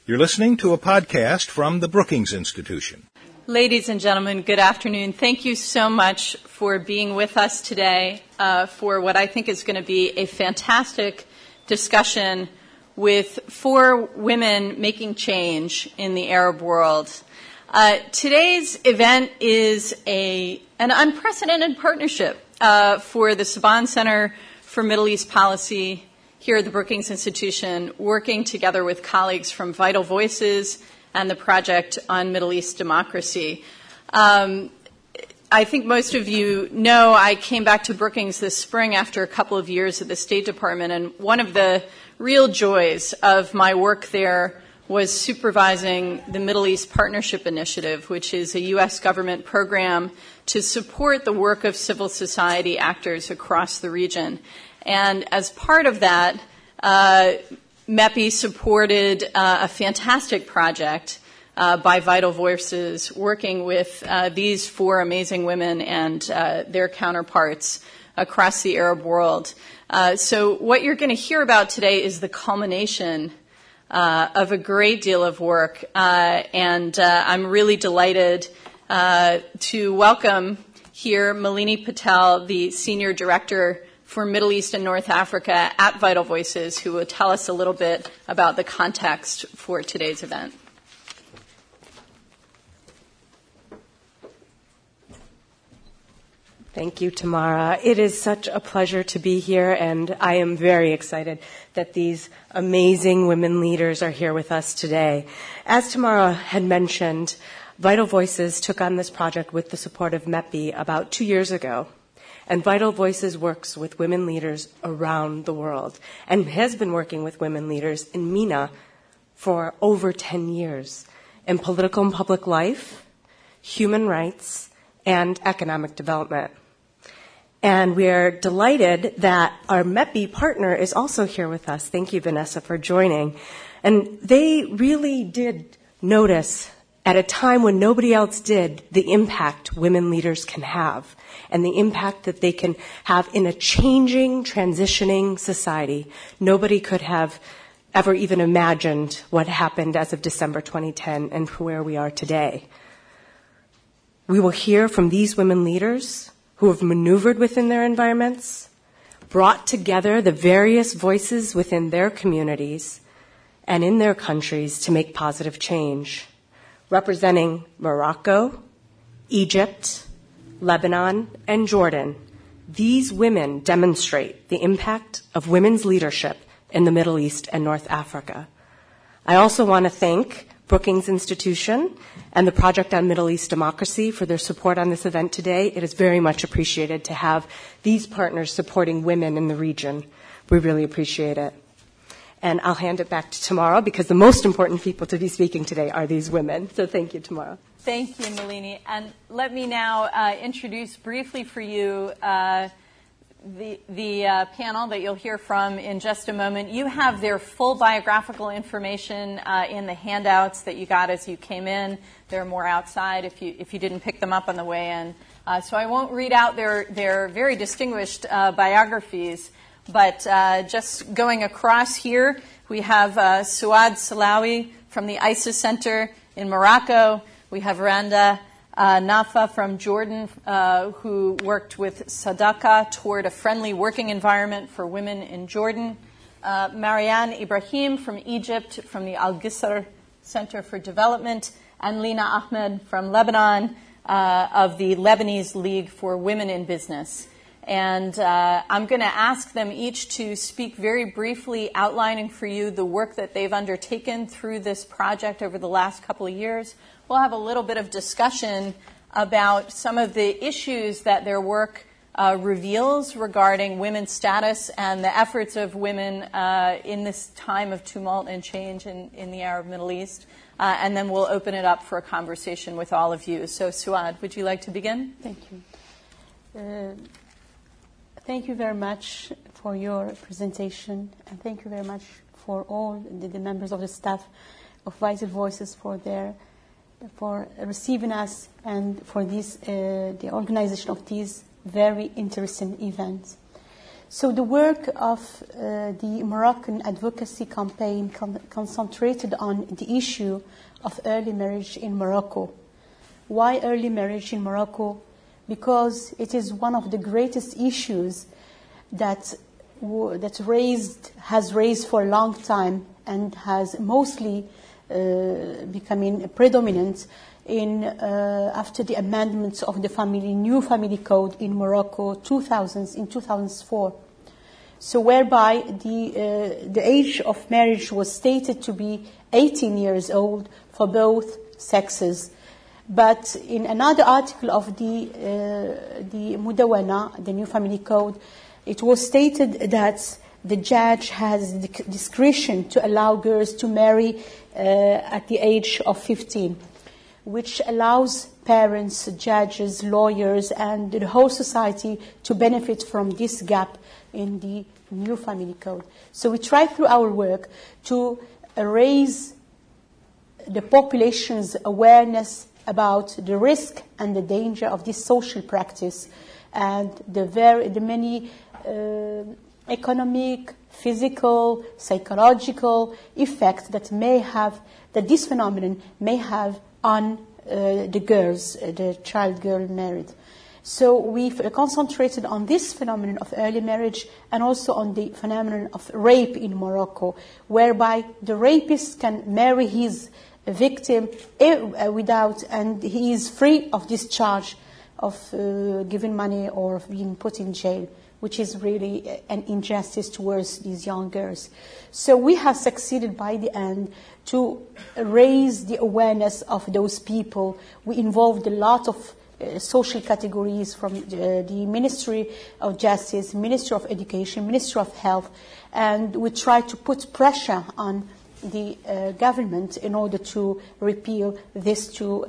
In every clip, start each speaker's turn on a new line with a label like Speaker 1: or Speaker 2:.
Speaker 1: You're listening to a podcast from the Brookings Institution.
Speaker 2: Ladies and gentlemen, good afternoon. Thank you so much for being with us today for what I think is going to be a fantastic discussion with 4 women making change in the Arab world. Today's event is an unprecedented partnership for the Saban Center for Middle East Policy here at the Brookings Institution, working together with colleagues from Vital Voices and the Project on Middle East Democracy. I think most of you know I came back to Brookings this spring after a couple of years at the State Department, and one of the real joys of my work there was supervising the Middle East Partnership Initiative, which is a U.S. government program to support the work of civil society actors across the region. And as part of that, MEPI supported a fantastic project by Vital Voices working with these 4 amazing women and their counterparts across the Arab world. So what you're going to hear about today is the culmination of a great deal of work, and I'm really delighted to welcome here Malini Patel, the Senior Director for Middle East and North Africa at Vital Voices, who will tell us a little bit about the context for today's event.
Speaker 3: Thank you, Tamara. It is such a pleasure to be here, and I am very excited that these amazing women leaders are here with us today. As Tamara had mentioned, Vital Voices took on this project with the support of MEPI about 2 years ago. And Vital Voices works with women leaders around the world and has been working with women leaders in MENA for over 10 years in political and public life, human rights, and economic development. And we are delighted that our MEPI partner is also here with us. Thank you, Vanessa, for joining. And they really did notice at a time when nobody else did the impact women leaders can have and the impact that they can have in a changing, transitioning society. Nobody could have ever even imagined what happened as of December 2010 and where we are today. We will hear from these women leaders who have maneuvered within their environments, brought together the various voices within their communities and in their countries to make positive change, representing Morocco, Egypt, Lebanon, and Jordan. These women demonstrate the impact of women's leadership in the Middle East and North Africa. I also want to thank Brookings Institution and the Project on Middle East Democracy for their support on this event today. It is very much appreciated to have these partners supporting women in the region. We really appreciate it. And I'll hand it back to Tamara because the most important people to be speaking today are these women. So thank you, Tamara.
Speaker 2: Thank you, Malini. And let me now introduce briefly for you the panel that you'll hear from in just a moment. You have their full biographical information in the handouts that you got as you came in. There are more outside if you didn't pick them up on the way in. So I won't read out their very distinguished biographies, but just going across here, we have Suad Salawi from the ISIS Center in Morocco. We have Randa Nafa from Jordan, who worked with Sadaka toward a friendly working environment for women in Jordan. Marianne Ibrahim from Egypt, from the Al-Gisr Center for Development. And Lina Ahmed from Lebanon, of the Lebanese League for Women in Business. And I'm going to ask them each to speak very briefly, outlining for you the work that they've undertaken through this project over the last couple of years. We'll have a little bit of discussion about some of the issues that their work reveals regarding women's status and the efforts of women in this time of tumult and change in the Arab Middle East. And then we'll open it up for a conversation with all of you. So, Suad, would you like to begin?
Speaker 4: Thank you. Thank you very much for your presentation, and thank you very much for all the members of the staff of Vital Voices for receiving us and for the organization of these very interesting events. So the work of the Moroccan advocacy campaign concentrated on the issue of early marriage in Morocco. Why early marriage in Morocco? Because it is one of the greatest issues that has raised for a long time and has mostly becoming predominant after the amendments of the new family code in Morocco in 2004. So whereby the age of marriage was stated to be 18 years old for both sexes. But in another article of the Mudawana, the new family code, it was stated that the judge has the discretion to allow girls to marry at the age of 15, which allows parents, judges, lawyers, and the whole society to benefit from this gap in the new family code. So we try through our work to raise the population's awareness about the risk and the danger of this social practice and the many economic, physical, psychological effects that this phenomenon may have on the girls, the child girl married. So we've concentrated on this phenomenon of early marriage and also on the phenomenon of rape in Morocco, whereby the rapist can marry his victim and he is free of this charge of giving money or of being put in jail, which is really an injustice towards these young girls. So we have succeeded by the end to raise the awareness of those people. We involved a lot of social categories from the Ministry of Justice, Ministry of Education, Ministry of Health, and we tried to put pressure on the government in order to repeal these two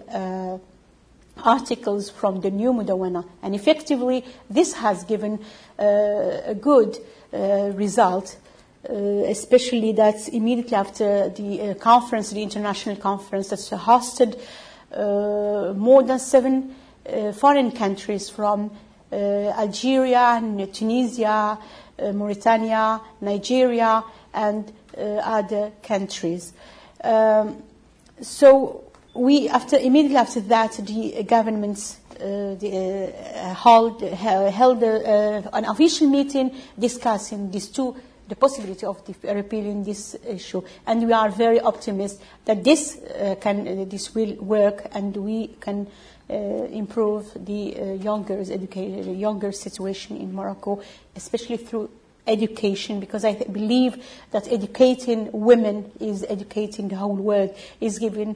Speaker 4: articles from the new Mudawana. And effectively, this has given a good result, especially that immediately after the conference, the international conference that's hosted more than 7 foreign countries from Algeria, Tunisia, Mauritania, Nigeria, and other countries. So immediately after that, the governments held an official meeting discussing the possibility of repealing this issue, and we are very optimistic that this will work, and we can improve the younger situation in Morocco, especially through education, because I believe that educating women is educating the whole world, is giving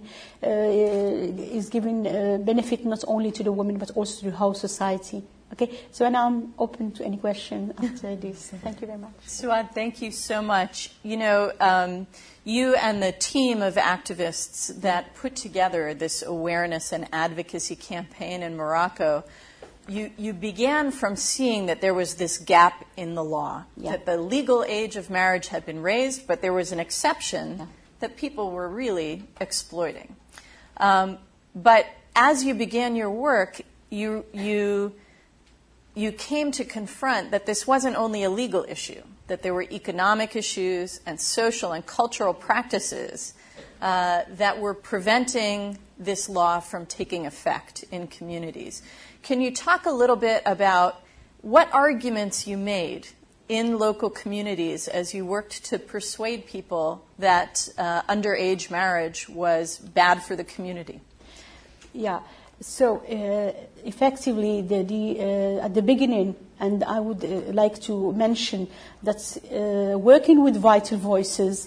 Speaker 4: benefit not only to the women but also to the whole society. Okay, so now I'm open to any question after this. Thank you very much.
Speaker 2: Suad, thank you so much. You know, you and the team of activists that put together this awareness and advocacy campaign in Morocco, you began from seeing that there was this gap in the law, that the legal age of marriage had been raised, but there was an exception that people were really exploiting. But as you began your work, you came to confront that this wasn't only a legal issue, that there were economic issues and social and cultural practices that were preventing this law from taking effect in communities. Can you talk a little bit about what arguments you made in local communities as you worked to persuade people that underage marriage was bad for the community?
Speaker 4: Yeah. So effectively, at the beginning, and I would like to mention that working with Vital Voices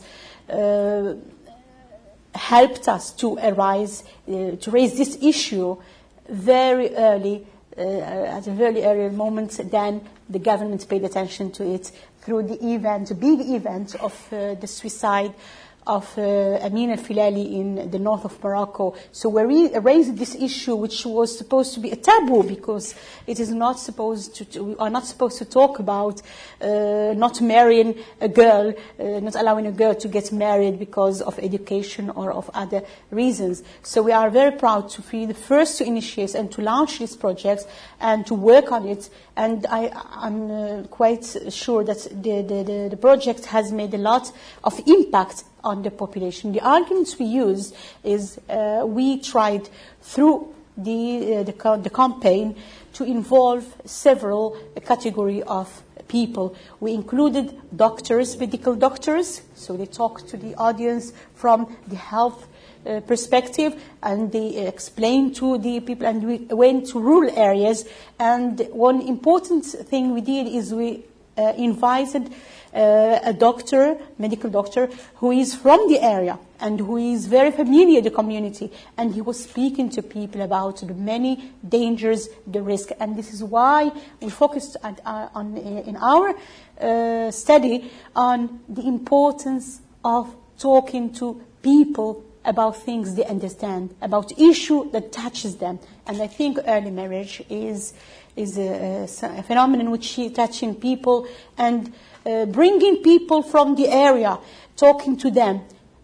Speaker 4: helped us to raise this issue very early, at a very early moment. Then the government paid attention to it through the big event of the suicide of Amin al-Filali in the north of Morocco. So we raised this issue, which was supposed to be a taboo, because it is not supposed to, we are not supposed to talk about not marrying a girl, not allowing a girl to get married because of education or of other reasons. So we are very proud to be the first to initiate and to launch these projects and to work on it. And I'm quite sure that the project has made a lot of impact on the population. The arguments we use is we tried through the campaign to involve several category of people. We included doctors, medical doctors, so they talked to the audience from the health perspective, and they explained to the people, and we went to rural areas. And one important thing we did is we invited a doctor, medical doctor, who is from the area and who is very familiar with the community, and he was speaking to people about the many dangers, the risk. And this is why we focused in our study on the importance of talking to people about things they understand, about issue that touches them. And I think early marriage is a phenomenon which is touching people, and bringing people from the area, talking to them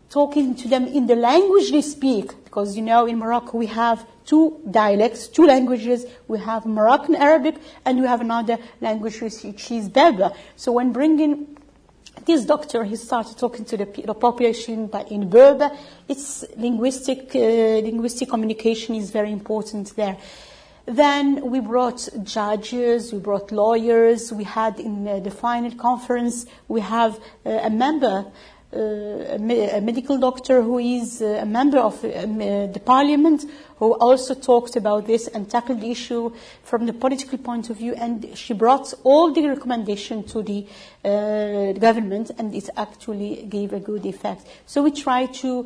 Speaker 4: in the language they speak. Because, you know, in Morocco we have two dialects, two languages. We have Moroccan Arabic, and we have another language which is Berber. So when bringing this doctor, he started talking to the population in Berber. It's linguistic communication is very important there. Then we brought judges, we brought lawyers. We had in the final conference, we have a member, a medical doctor who is a member of the parliament, who also talked about this and tackled the issue from the political point of view. And she brought all the recommendations to the government, and it actually gave a good effect. So we try to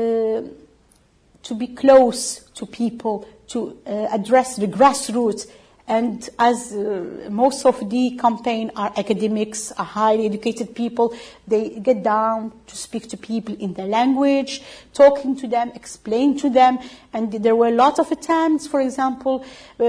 Speaker 4: be close to people, to address the grassroots. And as most of the campaign are academics, are highly educated people, they get down to speak to people in their language, talking to them, explain to them. And there were a lot of attempts, for example,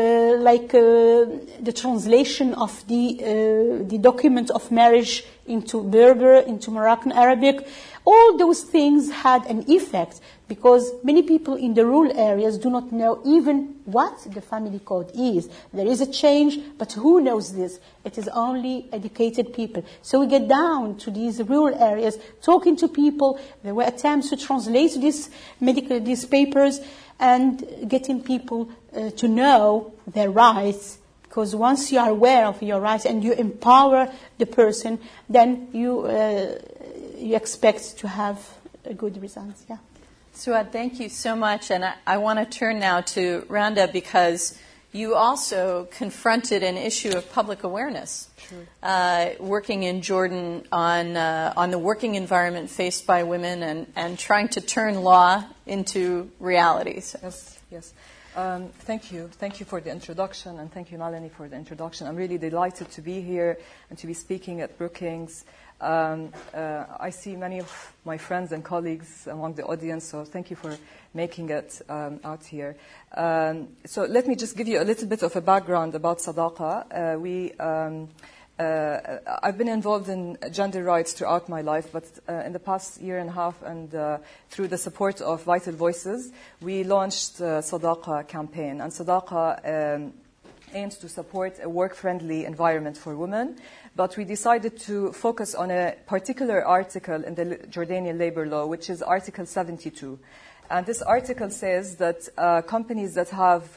Speaker 4: the translation of the document of marriage into Berber, into Moroccan Arabic. All those things had an effect, because many people in the rural areas do not know even what the family code is. There is a change, but who knows this? It is only educated people. So we get down to these rural areas, talking to people. There were attempts to translate these papers and getting people to know their rights. Because once you are aware of your rights and you empower the person, then you expect to have a good results. Yeah.
Speaker 2: Suad, thank you so much. And I want to turn now to Randa, because you also confronted an issue of public awareness. Sure. Working in Jordan on the working environment faced by women and trying to turn law into realities.
Speaker 5: Yes. Thank you. Thank you for the introduction, and thank you, Melanie, for the introduction. I'm really delighted to be here and to be speaking at Brookings. I see many of my friends and colleagues among the audience, so thank you for making it out here. So let me just give you a little bit of a background about Sadaqa. I've been involved in gender rights throughout my life, but in the past year and a half, and through the support of Vital Voices, we launched the Sadaqa campaign. And Sadaqa aims to support a work-friendly environment for women, but we decided to focus on a particular article in the Jordanian labor law, which is Article 72. And this article says that companies that have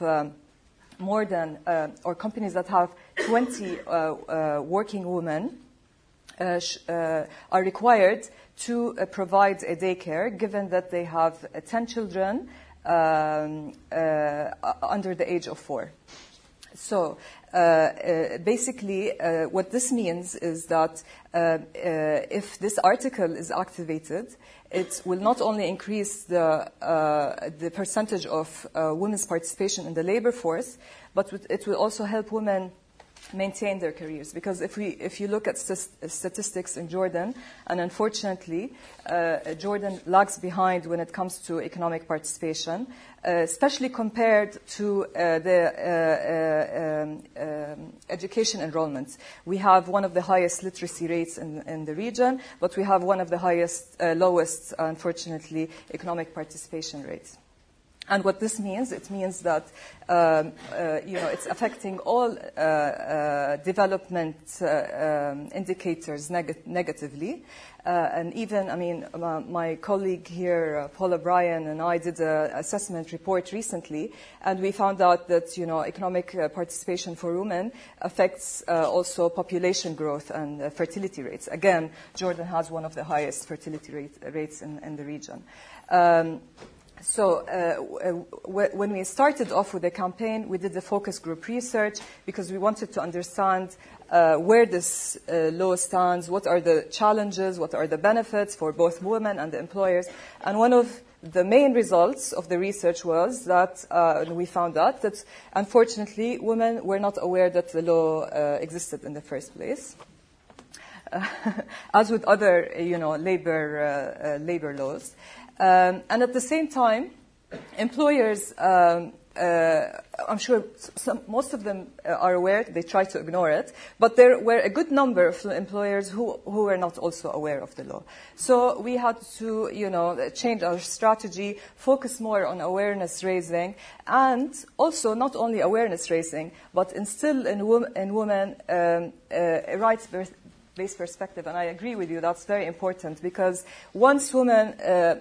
Speaker 5: companies that have 20 working women are required to provide a daycare, given that they have 10 children under the age of 4. So basically, what this means is that if this article is activated, it will not only increase the percentage of women's participation in the labor force, but it will also help women maintain their careers. Because if you look at statistics in Jordan, and unfortunately, Jordan lags behind when it comes to economic participation, especially compared to the education enrollments. We have one of the highest literacy rates in the region, but we have one of the lowest, unfortunately, economic participation rates. And what this means, it means that it's affecting all development indicators negatively. And even, my colleague here, Paula Bryan, and I did an assessment report recently, and we found out that, economic participation for women affects also population growth and fertility rates. Again, Jordan has one of the highest fertility rates in the region. So when we started off with the campaign, we did the focus group research because we wanted to understand where this law stands, what are the challenges, what are the benefits for both women and the employers. And one of the main results of the research was that we found out that, unfortunately, women were not aware that the law existed in the first place. As with other, labor laws. And at the same time, employers, I'm sure most of them are aware, they try to ignore it, but there were a good number of employers who were not also aware of the law. So we had to, change our strategy, focus more on awareness raising, and also not only awareness raising, but instill in women a rights-based perspective. And I agree with you, that's very important, because once women,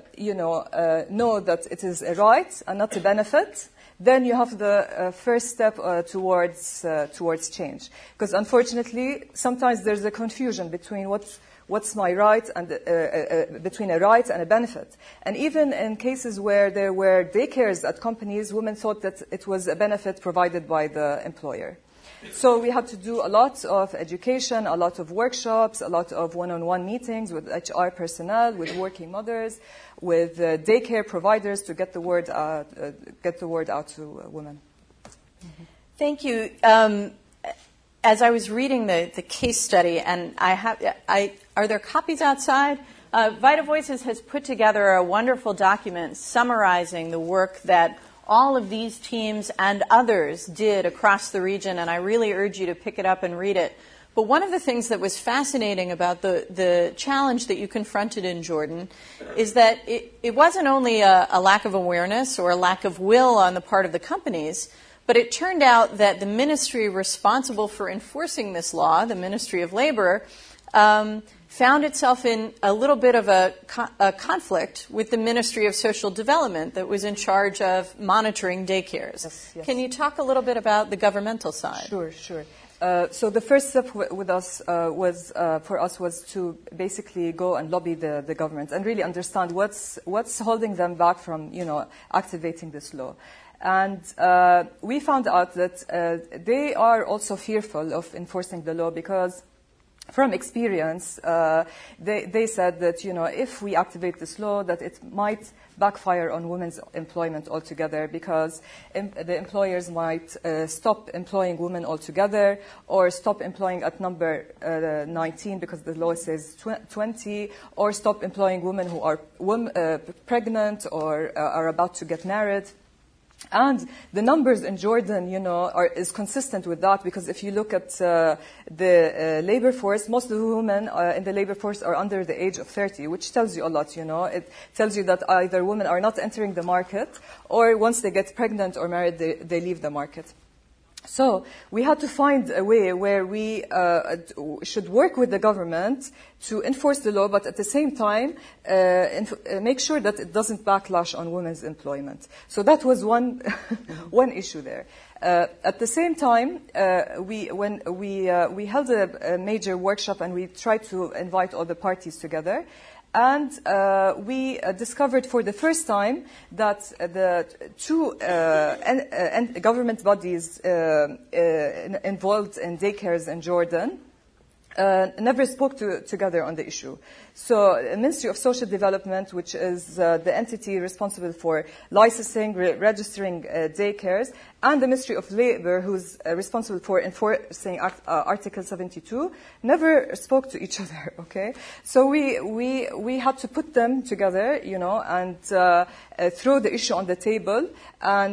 Speaker 5: know that it is a right and not a benefit, then you have the first step towards change. Because unfortunately, sometimes there's a confusion between what's my right and between a right and a benefit. And even in cases where there were daycares at companies, women thought that it was a benefit provided by the employer. So we had to do a lot of education, a lot of workshops, a lot of one-on-one meetings with HR personnel, with working mothers, with daycare providers to get the word out to women.
Speaker 2: Mm-hmm. Thank you. As I was reading the case study, and are there copies outside? Vita Voices has put together a wonderful document summarizing the work that all of these teams and others did across the region, and I really urge you to pick it up and read it. But one of the things that was fascinating about the challenge that you confronted in Jordan is that it wasn't only a lack of awareness or a lack of will on the part of the companies, but it turned out that the ministry responsible for enforcing this law, the Ministry of Labor, found itself in a little bit of a conflict with the Ministry of Social Development that was in charge of monitoring daycares.
Speaker 5: Yes.
Speaker 2: Can you talk a little bit about the governmental side?
Speaker 5: Sure. So the first step with us was to basically go and lobby the government and really understand what's holding them back from activating this law. And we found out that they are also fearful of enforcing the law because, from experience, they said that, if we activate this law, that it might backfire on women's employment altogether because the employers might stop employing women altogether or stop employing at number 19 because the law says 20, or stop employing women who are pregnant or are about to get married. And the numbers in Jordan, is consistent with that, because if you look at the labor force, most of the women in the labor force are under the age of 30, which tells you a lot, It tells you that either women are not entering the market, or once they get pregnant or married, they leave the market. So we had to find a way where we should work with the government to enforce the law, but at the same time make sure that it doesn't backlash on women's employment. So that was one issue there. At the same time, we held a major workshop and we tried to invite all the parties together. And we discovered for the first time that the two government bodies involved in daycares in Jordan never spoke together on the issue. So the Ministry of Social Development, which is the entity responsible for licensing, registering daycares, and the Ministry of Labor, who's responsible for enforcing Article 72, never spoke to each other, okay? So we had to put them together, and throw the issue on the table and,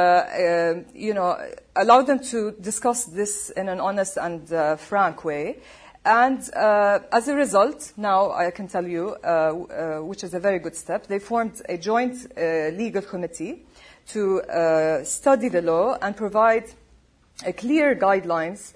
Speaker 5: allow them to discuss this in an honest and frank way. And as a result, now I can tell you, which is a very good step, they formed a joint legal committee to study the law and provide clear guidelines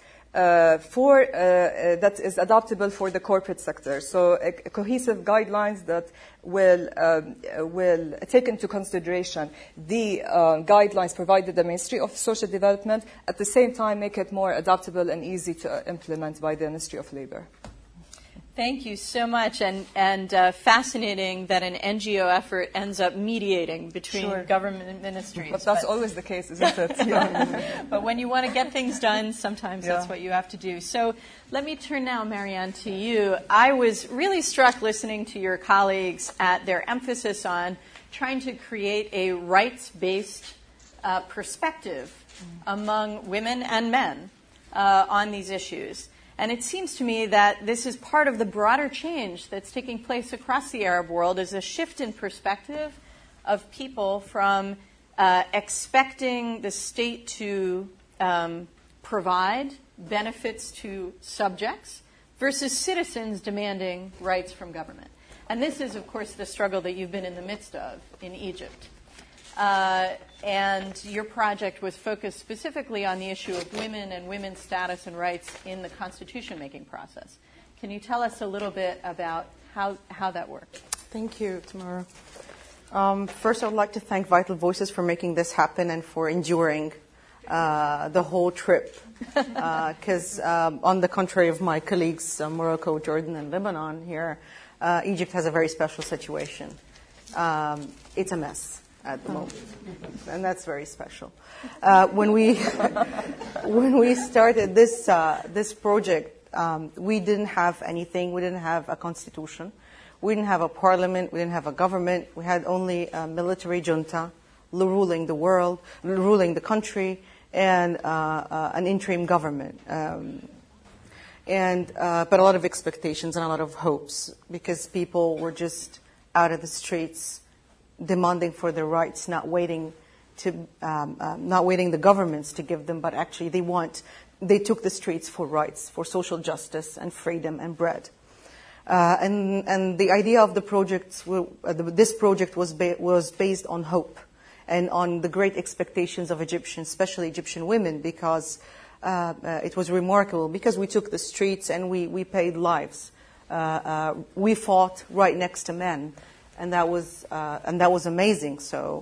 Speaker 5: that is adaptable for the corporate sector. So cohesive guidelines that will take into consideration the guidelines provided by the Ministry of Social Development, at the same time make it more adaptable and easy to implement by the Ministry of Labor.
Speaker 2: Thank you so much, and fascinating that an NGO effort ends up mediating between government ministries.
Speaker 5: But that's always the case, isn't it? Yeah.
Speaker 2: But when you want to get things done, sometimes that's what you have to do. So let me turn now, Marianne, to you. I was really struck listening to your colleagues at their emphasis on trying to create a rights-based perspective among women and men on these issues. And it seems to me that this is part of the broader change that's taking place across the Arab world, is a shift in perspective of people from expecting the state to provide benefits to subjects versus citizens demanding rights from government. And this is, of course, the struggle that you've been in the midst of in Egypt. And your project was focused specifically on the issue of women and women's status and rights in the constitution-making process. Can you tell us a little bit about how that worked?
Speaker 6: Thank you, Tamara. First, I would like to thank Vital Voices for making this happen and for enduring the whole trip. Because on the contrary of my colleagues, Morocco, Jordan, and Lebanon here, Egypt has a very special situation. It's a mess at the moment, and that's very special. When we started this project, we didn't have anything. We didn't have a constitution. We didn't have a parliament. We didn't have a government. We had only a military junta ruling the world, ruling the country, and an interim government. But a lot of expectations and a lot of hopes, because people were just out of the streets demanding for their rights, not waiting the governments to give them, but actually they took the streets for rights, for social justice and freedom and bread. And the idea of the project, this project was based on hope and on the great expectations of Egyptians, especially Egyptian women, because it was remarkable, because we took the streets and we paid lives. We fought right next to men. And that was amazing. So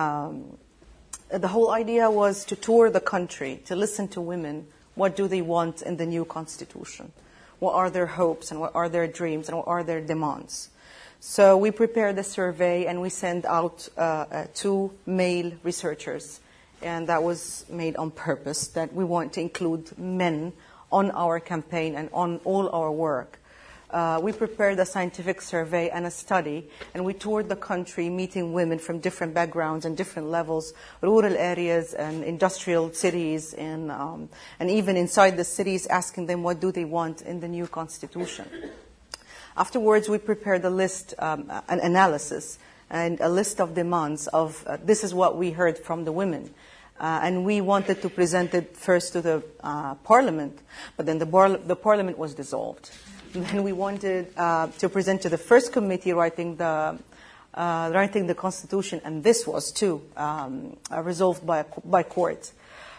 Speaker 6: the whole idea was to tour the country, to listen to women. What do they want in the new constitution? What are their hopes and what are their dreams and what are their demands? So we prepared a survey and we sent out 2 male researchers. And that was made on purpose, that we want to include men on our campaign and on all our work. We prepared a scientific survey and a study, and we toured the country meeting women from different backgrounds and different levels, rural areas and industrial cities, and even inside the cities, asking them what do they want in the new constitution. Afterwards, we prepared a list, an analysis, and a list of demands of this is what we heard from the women. And we wanted to present it first to the parliament, but then the parliament was dissolved. And then we wanted to present to the first committee writing the constitution, and this was too resolved by court.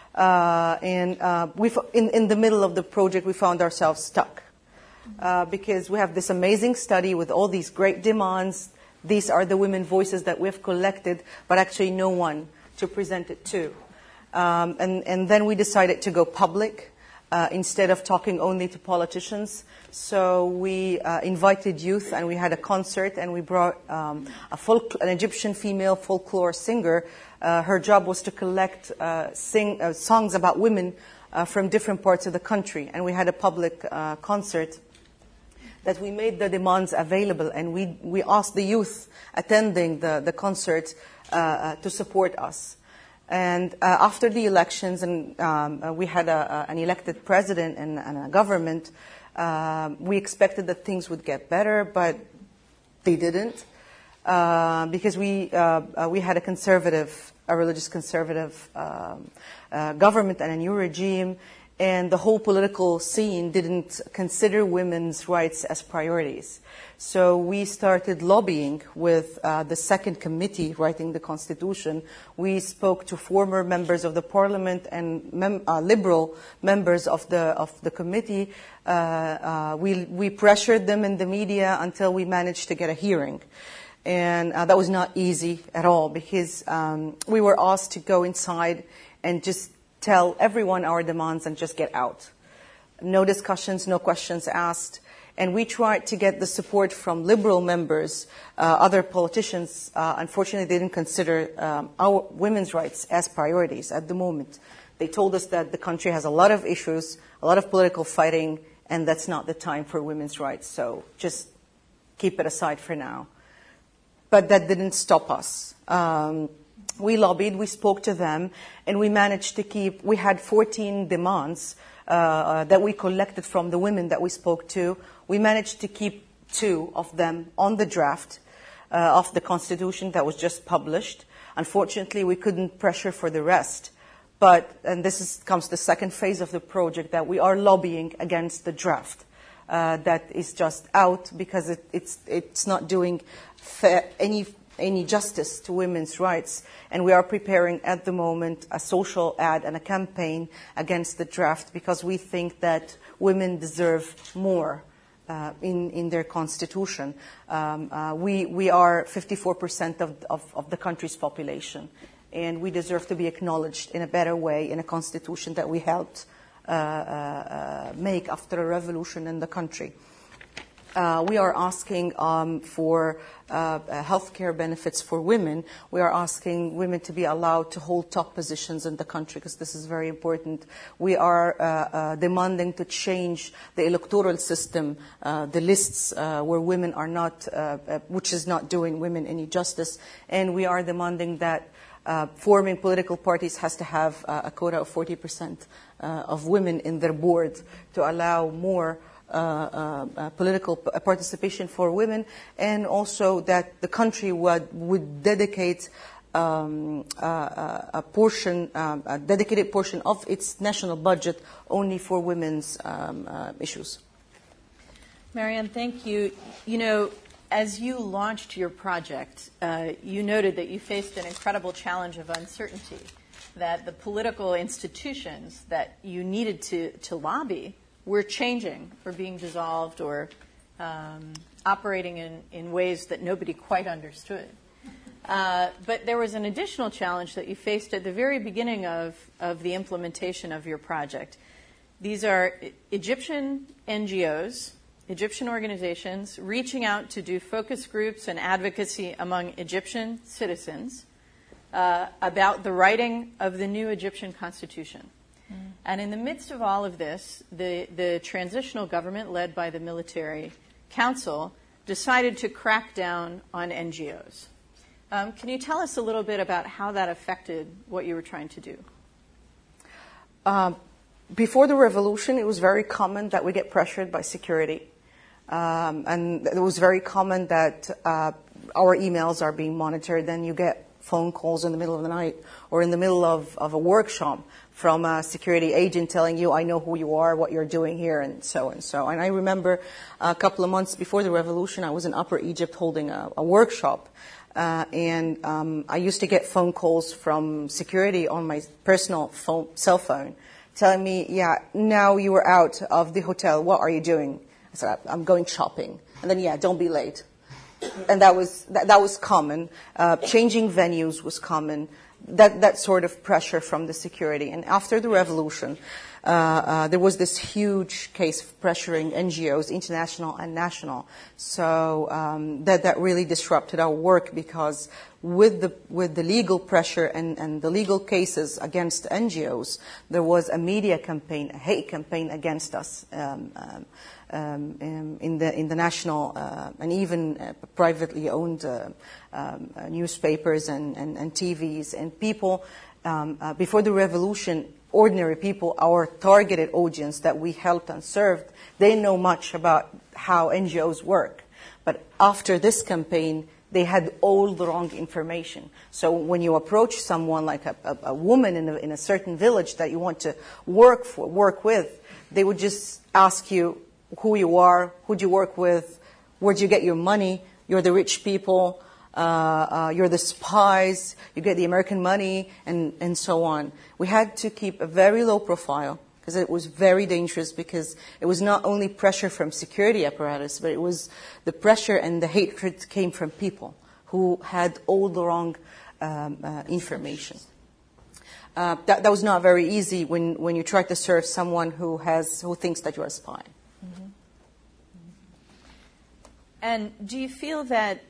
Speaker 6: In the middle of the project, we found ourselves stuck because we have this amazing study with all these great demands. These are the women voices that we've collected, but actually no one to present it to. And then we decided to go public instead of talking only to politicians. So we invited youth, and we had a concert, and we brought an Egyptian female folklore singer. Her job was to collect songs about women from different parts of the country, and we had a public concert that we made the demands available, and we asked the youth attending the concert to support us. And after the elections, and we had an elected president and a government, we expected that things would get better, but they didn't, because we had a religious conservative government and a new regime, and the whole political scene didn't consider women's rights as priorities. So we started lobbying with the second committee writing the Constitution. We spoke to former members of the parliament and liberal members of the committee. We pressured them in the media until we managed to get a hearing. And that was not easy at all, because we were asked to go inside and just tell everyone our demands and just get out. No discussions, no questions asked. And we tried to get the support from liberal members, other politicians. Unfortunately, they didn't consider our women's rights as priorities at the moment. They told us that the country has a lot of issues, a lot of political fighting, and that's not the time for women's rights. So just keep it aside for now. But that didn't stop us. We lobbied, we spoke to them, and we managed to we had 14 demands that we collected from the women that we spoke to. We managed to keep 2 of them on the draft of the Constitution that was just published. Unfortunately, we couldn't pressure for the rest. And comes the second phase of the project, that we are lobbying against the draft that is just out, because it's not doing any justice to women's rights. And we are preparing at the moment a social ad and a campaign against the draft, because we think that women deserve more in their constitution. We are 54% of the country's population, and we deserve to be acknowledged in a better way in a constitution that we helped make after a revolution in the country. We are asking for health care benefits for women. We are asking women to be allowed to hold top positions in the country, because this is very important. We are demanding to change the electoral system, the lists where women are not, which is not doing women any justice. And we are demanding that forming political parties has to have a quota of 40% of women in their board to allow more political participation for women, and also that the country would dedicate a dedicated portion of its national budget only for women's issues.
Speaker 2: Marianne, thank you. You know, as you launched your project, you noted that you faced an incredible challenge of uncertainty, that the political institutions that you needed to lobby were changing or being dissolved or operating in ways that nobody quite understood. But there was an additional challenge that you faced at the very beginning of the implementation of your project. These are Egyptian NGOs, Egyptian organizations, reaching out to do focus groups and advocacy among Egyptian citizens about the writing of the new Egyptian constitution. And in the midst of all of this, the transitional government, led by the military council, decided to crack down on NGOs. Can you tell us a little bit about how that affected what you were trying to do?
Speaker 6: Before the revolution, it was very common that we get pressured by security. And it was very common that our emails are being monitored. Then you get phone calls in the middle of the night or in the middle of a workshop from a security agent telling you, I know who you are, what you're doing here, and so and so. And I remember a couple of months before the revolution, I was in Upper Egypt holding a workshop. And I used to get phone calls from security on my personal cell phone telling me, yeah, now you are out of the hotel. What are you doing? I said, I'm going shopping. And then, yeah, don't be late. And that was common. Changing venues was common. That sort of pressure from the security. And after the revolution, there was this huge case pressuring NGOs, international and national. So that really disrupted our work, because with the legal pressure and the legal cases against NGOs, there was a media campaign, a hate campaign against us in the national and even privately owned newspapers and TVs. And people, before the revolution, ordinary people, our targeted audience that we helped and served, they know much about how NGOs work. But after this campaign, they had all the wrong information. So when you approach someone like a woman in a certain village that you want to work with, they would just ask you who you are, who do you work with, where do you get your money, you're the rich people, you're the spies, you get the American money, and so on. We had to keep a very low profile, because it was very dangerous, because it was not only pressure from security apparatus, but it was the pressure and the hatred came from people who had all the wrong information. That was not very easy when you try to serve someone who thinks that you're a spy.
Speaker 2: Mm-hmm. And do you feel that,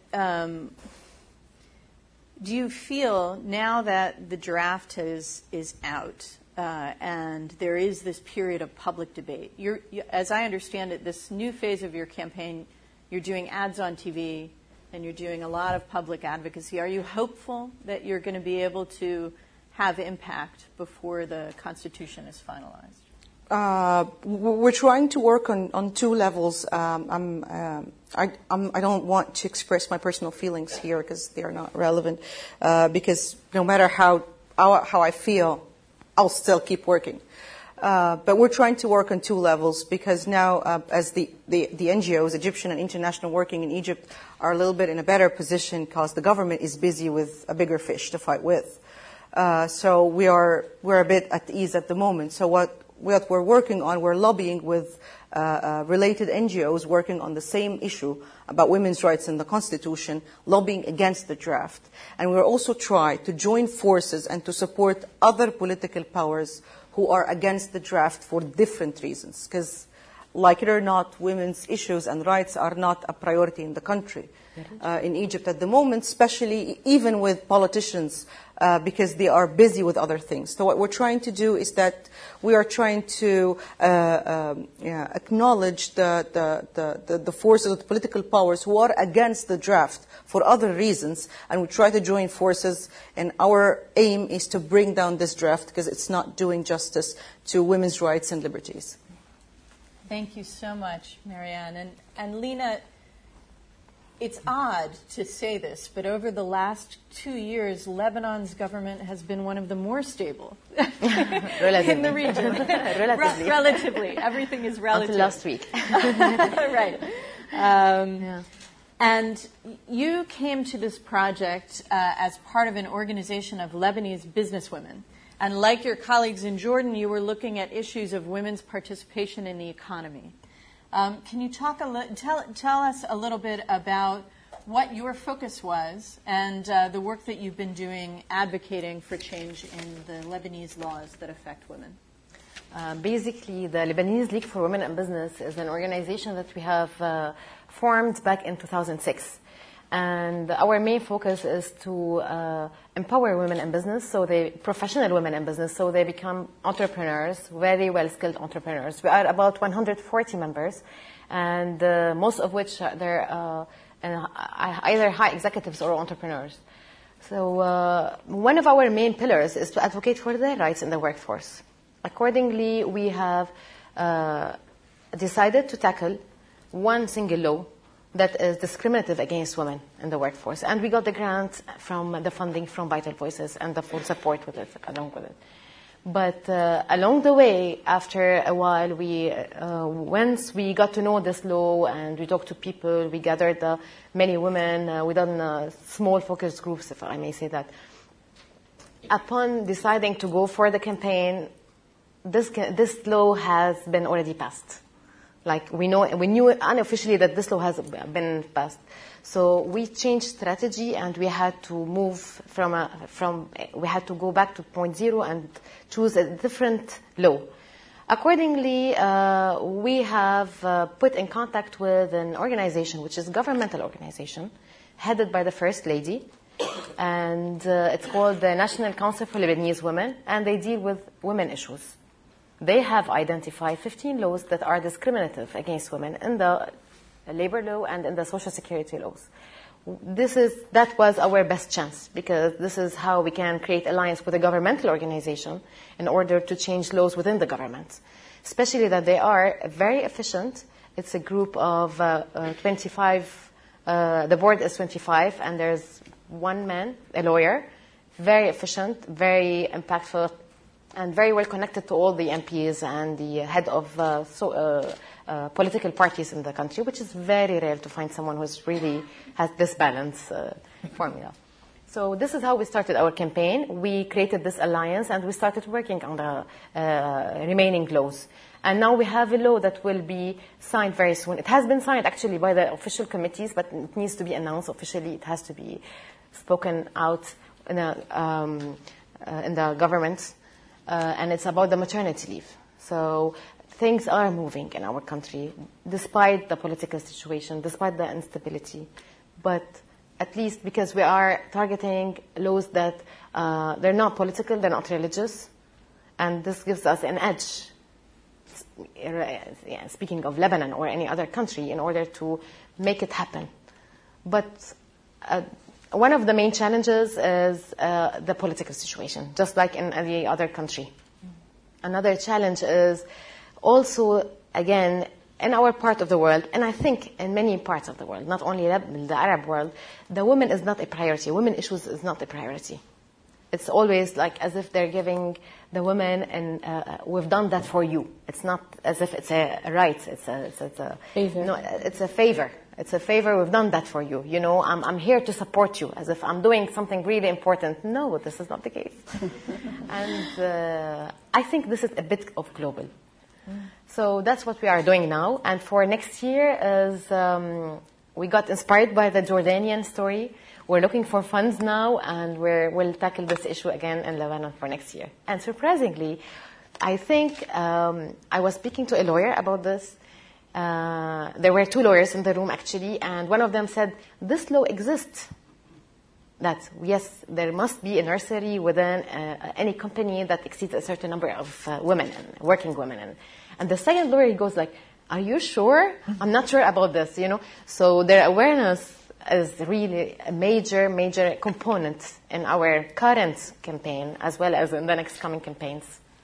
Speaker 2: now that the draft is out, and there is this period of public debate, as I understand it, this new phase of your campaign, you're doing ads on TV, and you're doing a lot of public advocacy. Are you hopeful that you're going to be able to have impact before the Constitution is finalized?
Speaker 6: We're trying to work on two levels. I don't want to express my personal feelings here, because they are not relevant. Because no matter how I feel, I'll still keep working. But we're trying to work on two levels, because now, as the NGOs, Egyptian and international, working in Egypt are a little bit in a better position, because the government is busy with a bigger fish to fight with. So we're a bit at ease at the moment. So what we're working on, we're lobbying with related NGOs working on the same issue about women's rights in the Constitution, lobbying against the draft. And we'll also try to join forces and to support other political powers who are against the draft for different reasons. Because, like it or not, women's issues and rights are not a priority in the country. In Egypt at the moment, especially even with politicians, because they are busy with other things. So what we're trying to do is that we are trying to acknowledge the forces of the political powers who are against the draft for other reasons, and we try to join forces, and our aim is to bring down this draft, because it's not doing justice to women's rights and liberties.
Speaker 2: Thank you so much, Marianne. And Lena, it's odd to say this, but over the last 2 years, Lebanon's government has been one of the more stable in the region. Relatively. Everything is relative.
Speaker 7: Until last week.
Speaker 2: Right. And you came to this project as part of an organization of Lebanese businesswomen. And like your colleagues in Jordan, you were looking at issues of women's participation in the economy. Can you tell us a little bit about what your focus was and the work that you've been doing advocating for change in the Lebanese laws that affect women?
Speaker 7: Basically, the Lebanese League for Women in Business is an organization that we have formed back in 2006. And our main focus is to empower women in business, professional women in business, so they become entrepreneurs, very well-skilled entrepreneurs. We are about 140 members, and most of which they're either high executives or entrepreneurs. So one of our main pillars is to advocate for their rights in the workforce. Accordingly, we have decided to tackle one single law that is discriminative against women in the workforce. And we got the grant from the funding from Vital Voices and the full support with it, along with it. But along the way, after a while, once we got to know this law and we talked to people, we gathered many women, we done small focus groups, if I may say that. Upon deciding to go for the campaign, this law has been already passed. Like we knew unofficially that this law has been passed. So we changed strategy, and we had to move we had to go back to point zero and choose a different law. Accordingly, we have put in contact with an organization, which is a governmental organization, headed by the First Lady, and it's called the National Council for Lebanese Women, and they deal with women issues. They have identified 15 laws that are discriminative against women in the labor law and in the social security laws. That was our best chance, because this is how we can create alliance with a governmental organization in order to change laws within the government, especially that they are very efficient. It's a group of 25, the board is 25, and there's one man, a lawyer, very efficient, very impactful, and very well connected to all the MPs and the head of political parties in the country, which is very rare to find someone who really has this balance formula. So this is how we started our campaign. We created this alliance, and we started working on the remaining laws. And now we have a law that will be signed very soon. It has been signed, actually, by the official committees, but it needs to be announced officially. It has to be spoken out in the government. And it's about the maternity leave. So things are moving in our country, despite the political situation, despite the instability. But at least because we are targeting laws that they're not political, they're not religious, and this gives us an edge, speaking of Lebanon or any other country, in order to make it happen. But one of the main challenges is the political situation, just like in any other country. Another challenge is also, again, in our part of the world, and I think in many parts of the world, not only in the Arab world, the woman is not a priority. Women issues is not a priority. It's always like as if they're giving the women, and we've done that for you. It's not as if it's a right. It's a
Speaker 4: favor.
Speaker 7: No, it's a favor. It's a favor. We've done that for you. You know, I'm here to support you, as if I'm doing something really important. No, this is not the case. And I think this is a bit of global. So that's what we are doing now. And for next year, we got inspired by the Jordanian story. We're looking for funds now, and we'll tackle this issue again in Lebanon for next year. And surprisingly, I think I was speaking to a lawyer about this. There were two lawyers in the room, actually, and one of them said, this law exists. That, yes, there must be a nursery within any company that exceeds a certain number of women, and working women. And the second lawyer goes like, are you sure? I'm not sure about this, you know. So their awareness is really a major component in our current campaign, as well as in the next coming campaigns.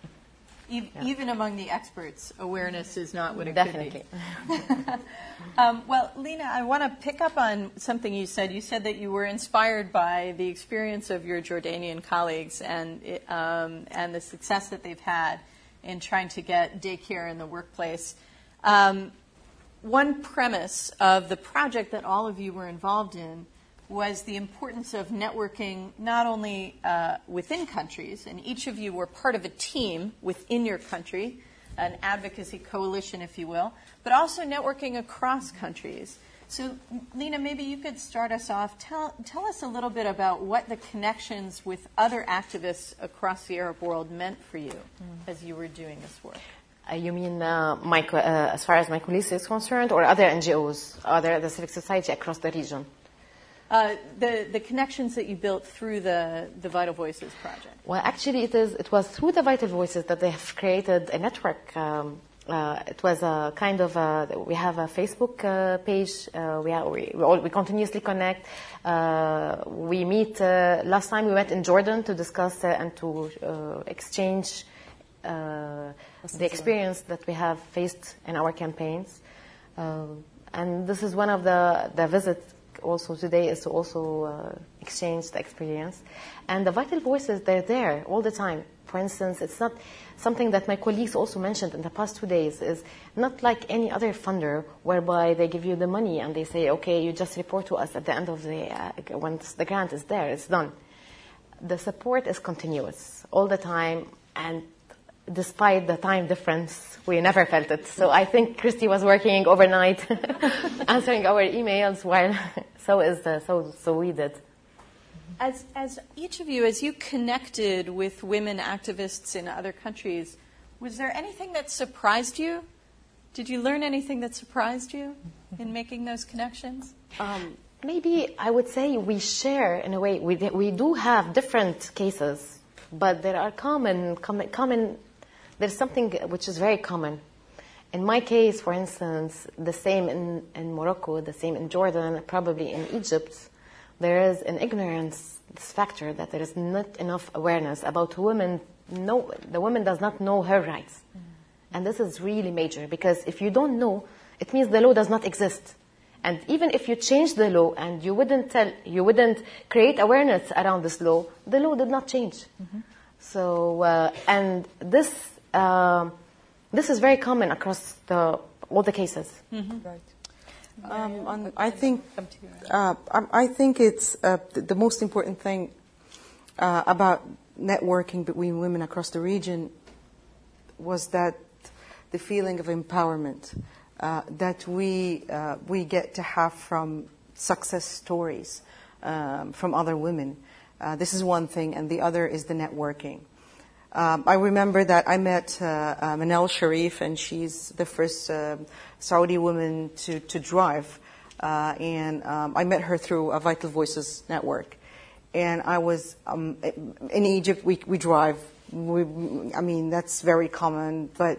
Speaker 2: Even among the experts, awareness is not what it
Speaker 7: Definitely.
Speaker 2: could be. Well, Lina, I want to pick up on something you said. You said that you were inspired by the experience of your Jordanian colleagues and the success that they've had in trying to get daycare in the workplace. One premise of the project that all of you were involved in was the importance of networking not only within countries, and each of you were part of a team within your country, an advocacy coalition, if you will, but also networking across countries. So, Lina, maybe you could start us off. Tell us a little bit about what the connections with other activists across the Arab world meant for you as you were doing this work.
Speaker 7: You mean as far as my colleagues is concerned, or other NGOs, the civic society across the region?
Speaker 2: The connections that you built through the Vital Voices project.
Speaker 7: Well, actually, it was through the Vital Voices that they have created a network. It was a kind of we have a Facebook page. We continuously connect. We meet. Last time we went in Jordan to discuss and to exchange the experience that we have faced in our campaigns. And this is one of the visits also today, is to also exchange the experience. And the Vital Voices, they're there all the time. For instance, it's not something that my colleagues also mentioned in the past 2 days, is not like any other funder whereby they give you the money and they say, okay, you just report to us at the end of the, once the grant is there, it's done. The support is continuous all the time, and despite the time difference, we never felt it. So I think Christy was working overnight answering our emails, while so we did. As
Speaker 2: each of you, as you connected with women activists in other countries, Was there anything that surprised you? Did you learn anything that surprised you in making those connections?
Speaker 7: Maybe I would say we share in a way. We do have different cases, but there are common. There's something which is very common. In my case, for instance, the same in Morocco, the same in Jordan, probably in Egypt, there is an ignorance factor that there is not enough awareness about women. No, the woman does not know her rights. And this is really major, because if you don't know, it means the law does not exist. And even if you change the law and you wouldn't create awareness around this law, the law did not change. Mm-hmm. So, and this is very common across all the cases.
Speaker 2: Mm-hmm.
Speaker 6: Right. I think it's the most important thing about networking between women across the region was that the feeling of empowerment that we get to have from success stories from other women. This is one thing, and the other is the networking. I remember that I met Manal Sharif, and she's the first Saudi woman to drive. And I met her through a Vital Voices network. And I was, in Egypt, we drive. That's very common. But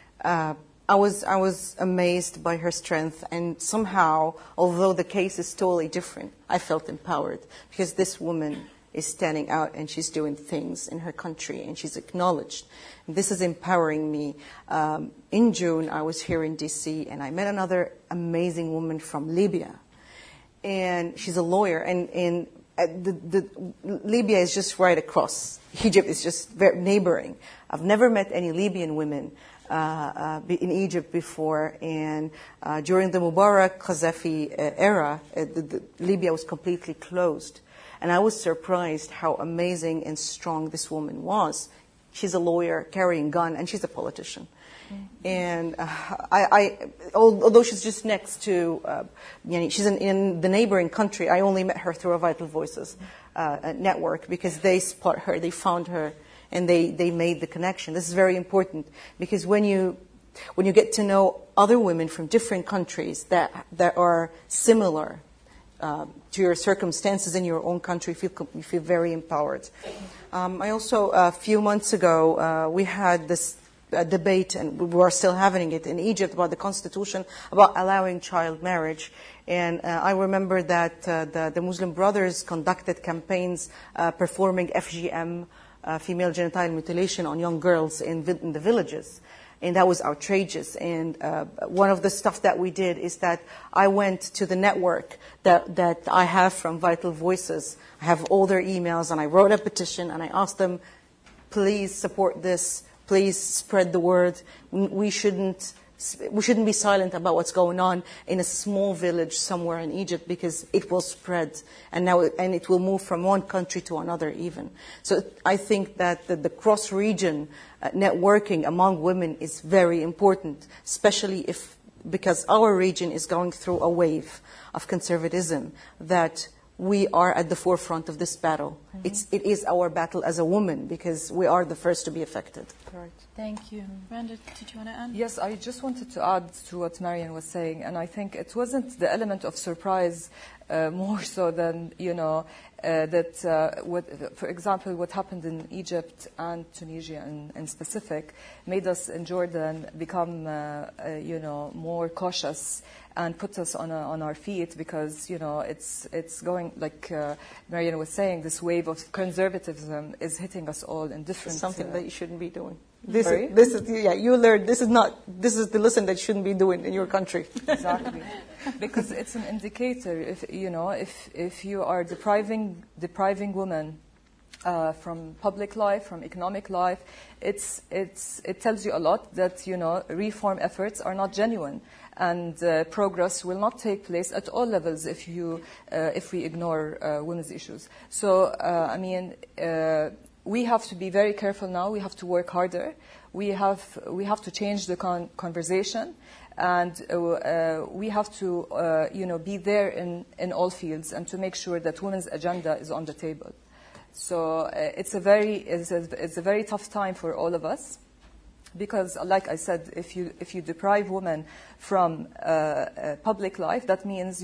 Speaker 6: I was amazed by her strength. And somehow, although the case is totally different, I felt empowered. Because this woman is standing out and she's doing things in her country and she's acknowledged. And this is empowering me. In June, I was here in D.C. and I met another amazing woman from Libya. And she's a lawyer. And Libya is just right across. Egypt is just neighboring. I've never met any Libyan women in Egypt before. And during the Mubarak Gaddafi era, Libya was completely closed. And I was surprised how amazing and strong this woman was. She's a lawyer carrying a gun, and she's a politician. Mm-hmm. And although she's just next to, she's in the neighboring country, I only met her through a Vital Voices network because they spot her, they found her, and they made the connection. This is very important because when you get to know other women from different countries that are similar to your circumstances in your own country, you feel very empowered. I also, a few months ago, we had this debate, and we are still having it in Egypt, about the constitution, about allowing child marriage. And I remember that the Muslim Brothers conducted campaigns performing FGM, female genital mutilation, on young girls in the villages. And that was outrageous. And one of the stuff that we did is that I went to the network that I have from Vital Voices. I have all their emails, and I wrote a petition, and I asked them, please support this. Please spread the word. We shouldn't be silent about what's going on in a small village somewhere in Egypt, because it will spread, and it will move from one country to another even. So I think that the cross-region networking among women is very important, especially because our region is going through a wave of conservatism that we are at the forefront of this battle. Mm-hmm. It is our battle as a woman, because we are the first to be affected.
Speaker 2: Right. Thank you. Randa, did you want to add?
Speaker 5: Yes, I just wanted to add to what Marian was saying, and I think it wasn't the element of surprise more so than, for example, what happened in Egypt and Tunisia in specific made us in Jordan become, more cautious and put us on our feet, because, it's going, like Marian was saying, this wave of conservatism is hitting us all in different...
Speaker 6: It's something that you shouldn't be doing.
Speaker 5: You
Speaker 6: learned, this is the lesson that you shouldn't be doing in your country.
Speaker 5: Exactly. Because it's an indicator. If you are depriving women from public life, from economic life, it tells you a lot that reform efforts are not genuine, and progress will not take place at all levels if we ignore women's issues. So we have to be very careful now. We have to work harder. We have to change the conversation. And we have to, be there in all fields, and to make sure that women's agenda is on the table. So it's a very tough time for all of us, Because, like I said, if you deprive women from public life, that means,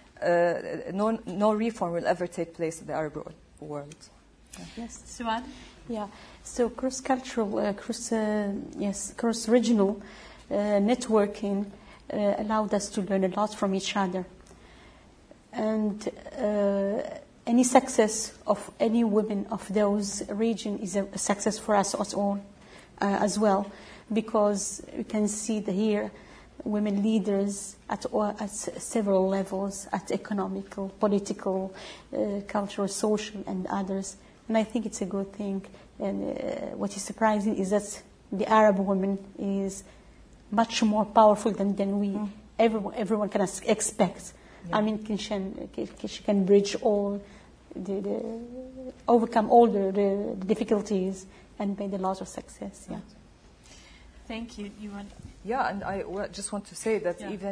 Speaker 5: no reform will ever take place in the Arab world.
Speaker 4: Yes.
Speaker 2: Suad?
Speaker 4: Yeah. So cross-cultural, cross-regional networking allowed us to learn a lot from each other. And any success of any women of those regions is a success for us all as well, because we can see here women leaders at several levels, at economical, political, cultural, social, and others. And I think it's a good thing. And what is surprising is that the Arab woman is much more powerful than we everyone can expect. Yeah. I mean, she can bridge all overcome all the difficulties and made a lot of success. Yeah.
Speaker 2: Thank you. You want?
Speaker 5: Yeah, and I just want to say that even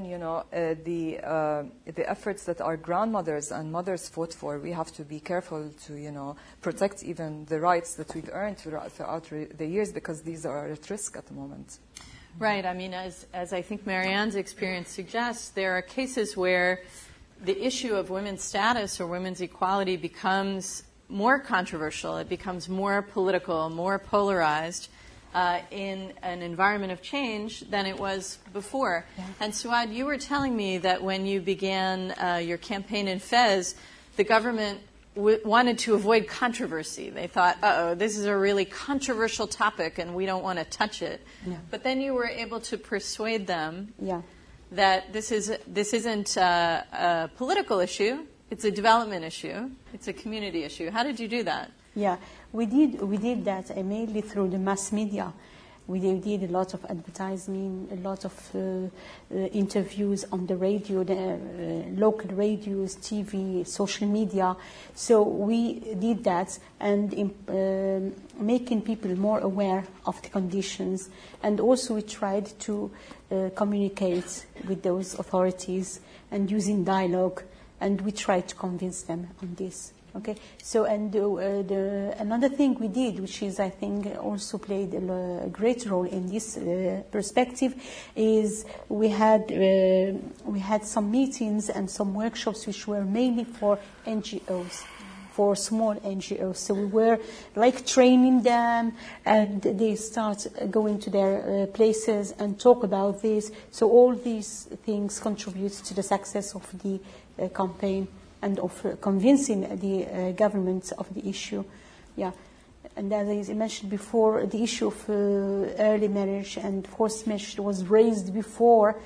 Speaker 5: the efforts that our grandmothers and mothers fought for, we have to be careful to protect even the rights that we've earned throughout the years, because these are at risk at the moment.
Speaker 2: Right. I mean, as I think Marianne's experience suggests, there are cases where the issue of women's status or women's equality becomes more controversial. It becomes more political, more polarized in an environment of change than it was before. Yeah. And Suad, you were telling me that when you began your campaign in Fez, the government wanted to avoid controversy. They thought, this is a really controversial topic and we don't want to touch it. Yeah. But then you were able to persuade them that this isn't a political issue, it's a development issue, it's a community issue. How did you do that?
Speaker 4: Yeah, we did that mainly through the mass media. We did a lot of advertising, a lot of interviews on the radio, local radios, TV, social media. So we did that, and making people more aware of the conditions. And also we tried to communicate with those authorities and using dialogue, and we tried to convince them on this. Okay, so and another thing we did, which is I think also played a great role in this perspective, is we had some meetings and some workshops which were mainly for NGOs, for small NGOs. So we were like training them, and they start going to their places and talk about this. So all these things contribute to the success of the campaign and of convincing the government of the issue. Yeah. And as I mentioned before, the issue of early marriage and forced marriage was raised before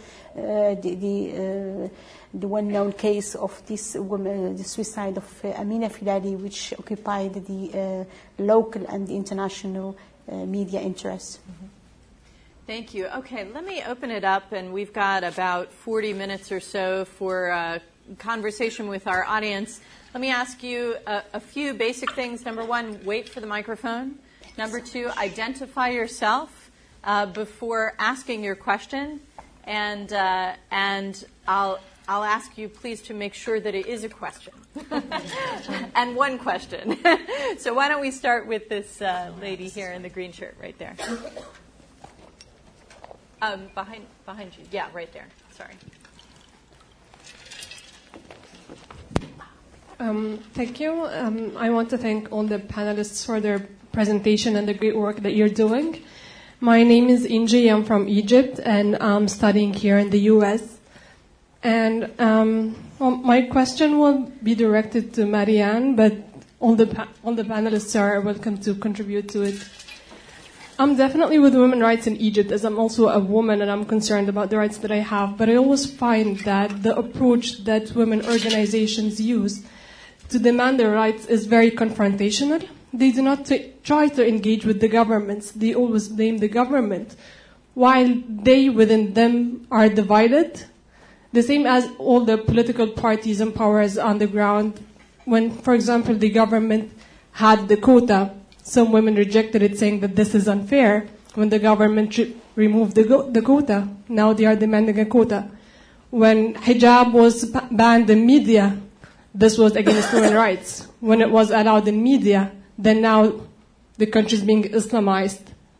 Speaker 4: the well-known case of this woman, the suicide of Amina Filali, which occupied the local and international media interest.
Speaker 2: Mm-hmm. Thank you. Okay, let me open it up, and we've got about 40 minutes or so for conversation with our audience. Let me ask you a few basic things. Number one, wait for the microphone. Number two, identify yourself before asking your question, and I'll ask you please to make sure that it is a question and one question. So why don't we start with this lady here in the green shirt right there? Behind you. Yeah, right there. Sorry.
Speaker 8: Thank you. I want to thank all the panelists for their presentation and the great work that you're doing. My name is Inji. I'm from Egypt, and I'm studying here in the U.S. And my question will be directed to Marianne, but all the panelists are welcome to contribute to it. I'm definitely with women's rights in Egypt, as I'm also a woman and I'm concerned about the rights that I have. But I always find that the approach that women organizations use to demand their rights is very confrontational. They do not try to engage with the governments. They always blame the government, while they within them are divided. The same as all the political parties and powers on the ground. When, for example, the government had the quota, some women rejected it, saying that this is unfair. When the government removed the quota, now they are demanding a quota. When hijab was banned in media, this was against women's rights. When it was allowed in media, then now the country is being Islamized.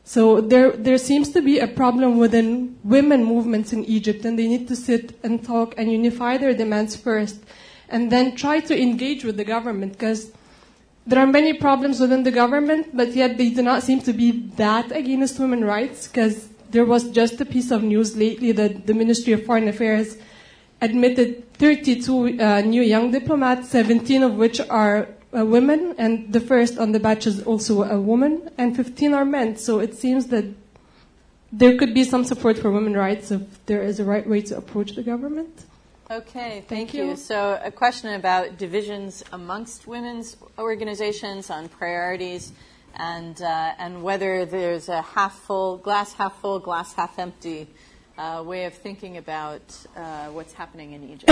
Speaker 8: So there seems to be a problem within women movements in Egypt, and they need to sit and talk and unify their demands first, and then try to engage with the government, because there are many problems within the government, but yet they do not seem to be that against women's rights, because there was just a piece of news lately that the Ministry of Foreign Affairs admitted 32 new young diplomats, 17 of which are women, and the first on the batch is also a woman, and 15 are men. So it seems that there could be some support for women's rights if there is a right way to approach the government.
Speaker 2: Okay, thank you. So a question about divisions amongst women's organizations on priorities and whether there's a half full, glass half empty way of thinking about what's happening in Egypt.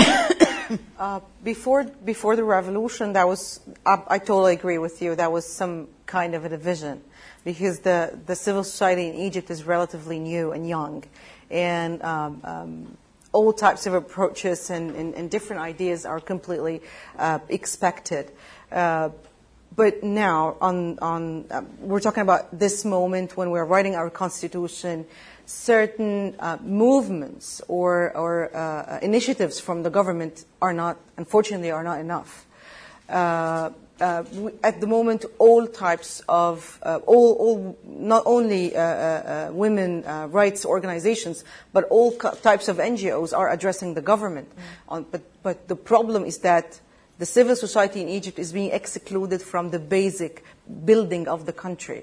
Speaker 6: Before the revolution, that was, I totally agree with you, that was some kind of a division, because the civil society in Egypt is relatively new and young, and all types of approaches and different ideas are completely expected. But now, we're talking about this moment when we're writing our constitution. Certain movements or initiatives from the government are not, unfortunately, are not enough. At the moment, all types of, not only women rights organizations, but all types of NGOs are addressing the government. But the problem is that the civil society in Egypt is being excluded from the basic building of the country.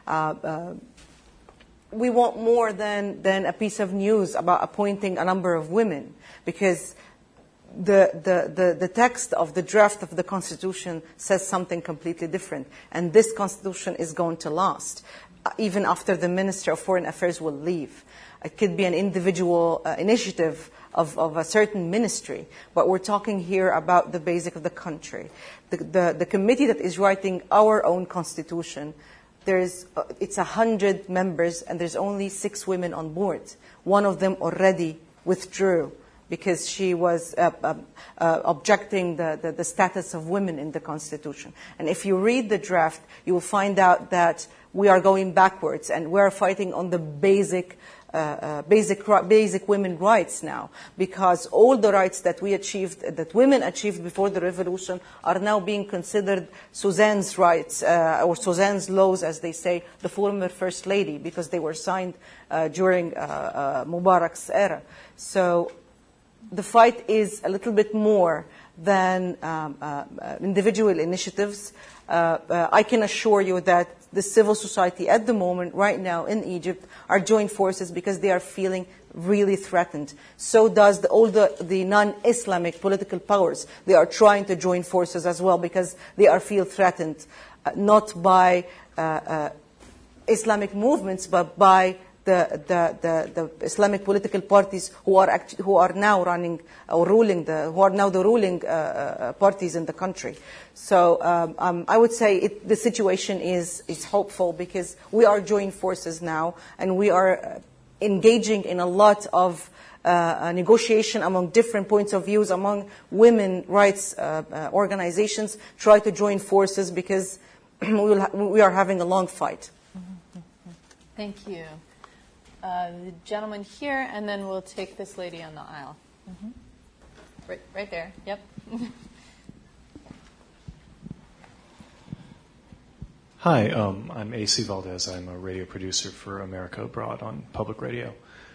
Speaker 6: We want more than a piece of news about appointing a number of women, because the text of the draft of the Constitution says something completely different. And this Constitution is going to last, even after the Minister of Foreign Affairs will leave. It could be an individual initiative of a certain ministry, but we're talking here about the basic of the country. The committee that is writing our own Constitution, it's 100 members, and there's only 6 women on board. One of them already withdrew because she was objecting the status of women in the Constitution. And if you read the draft, you will find out that we are going backwards, and we are fighting on the basic women rights now, because all the rights that women achieved before the revolution are now being considered Suzanne's rights, or Suzanne's laws, as they say, the former first lady, because they were signed during Mubarak's era. So the fight is a little bit more than individual initiatives. I can assure you that the civil society at the moment, right now in Egypt, are joining forces because they are feeling really threatened. So does all the non-Islamic political powers. They are trying to join forces as well because they feel threatened, not by Islamic movements, but by the Islamic political parties who are now running or ruling who are now the ruling parties in the country. So I would say the situation is hopeful, because we are joining forces now, and we are engaging in a lot of negotiation among different points of views among women rights organizations. Try to join forces, because we are having a long fight.
Speaker 2: Thank you. The gentleman here, and then we'll take this lady on the aisle. Mm-hmm. Right there. Yep.
Speaker 9: Hi, I'm AC Valdez. I'm a radio producer for America Abroad on public radio.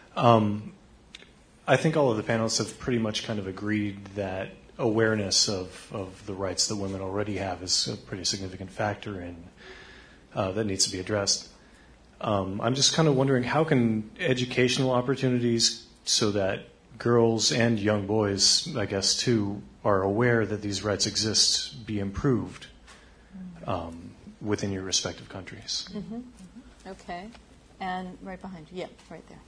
Speaker 9: I think all of the panelists have pretty much kind of agreed that awareness of the rights that women already have is a pretty significant factor in that needs to be addressed. I'm just kind of wondering, how can educational opportunities so that girls and young boys, I guess, too, are aware that these rights exist be improved within your respective countries?
Speaker 2: Mm-hmm. Mm-hmm. Okay. And right behind you. Yeah, right there.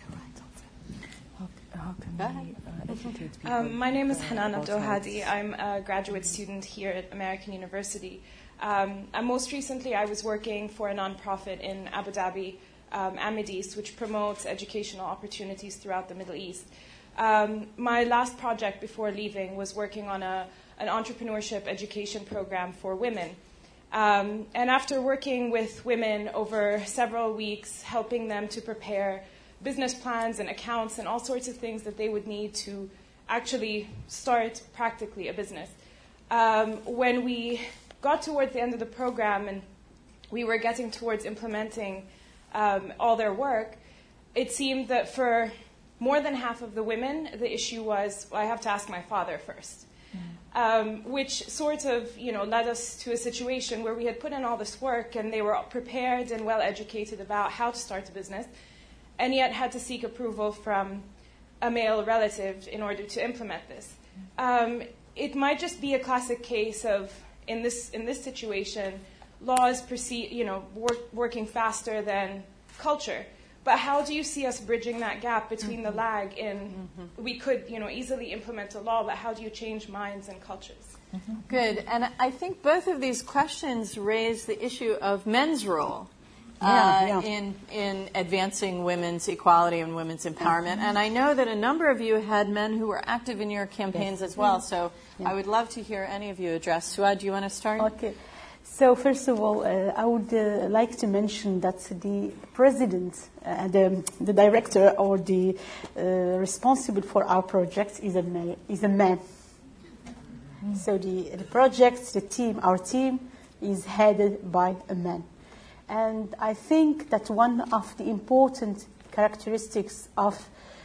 Speaker 10: My name is Hanan Abdulhadi. I'm a graduate student here at American University. And most recently, I was working for a nonprofit in Abu Dhabi, Amidis, which promotes educational opportunities throughout the Middle East. My last project before leaving was working on an entrepreneurship education program for women. And after working with women over several weeks, helping them to prepare business plans and accounts and all sorts of things that they would need to actually start practically a business, when we got towards the end of the program and we were getting towards implementing all their work, it seemed that for more than half of the women, the issue was, well, I have to ask my father first. Which sort of, led us to a situation where we had put in all this work and they were prepared and well educated about how to start a business, and yet had to seek approval from a male relative in order to implement this. It might just be a classic case of, in this situation, laws working faster than culture. But how do you see us bridging that gap between the lag in we could easily implement a law, but how do you change minds and cultures?
Speaker 2: Good. And I think both of these questions raise the issue of men's role in advancing women's equality and women's empowerment. And I know that a number of you had men who were active in your campaigns as well. So I would love to hear any of you address. Suad, do you want to start?
Speaker 4: Okay. So first of all, I would like to mention that the president, the director, or the responsible for our project is a man. So the project, the team, our team, is headed by a man. And I think that one of the important characteristics of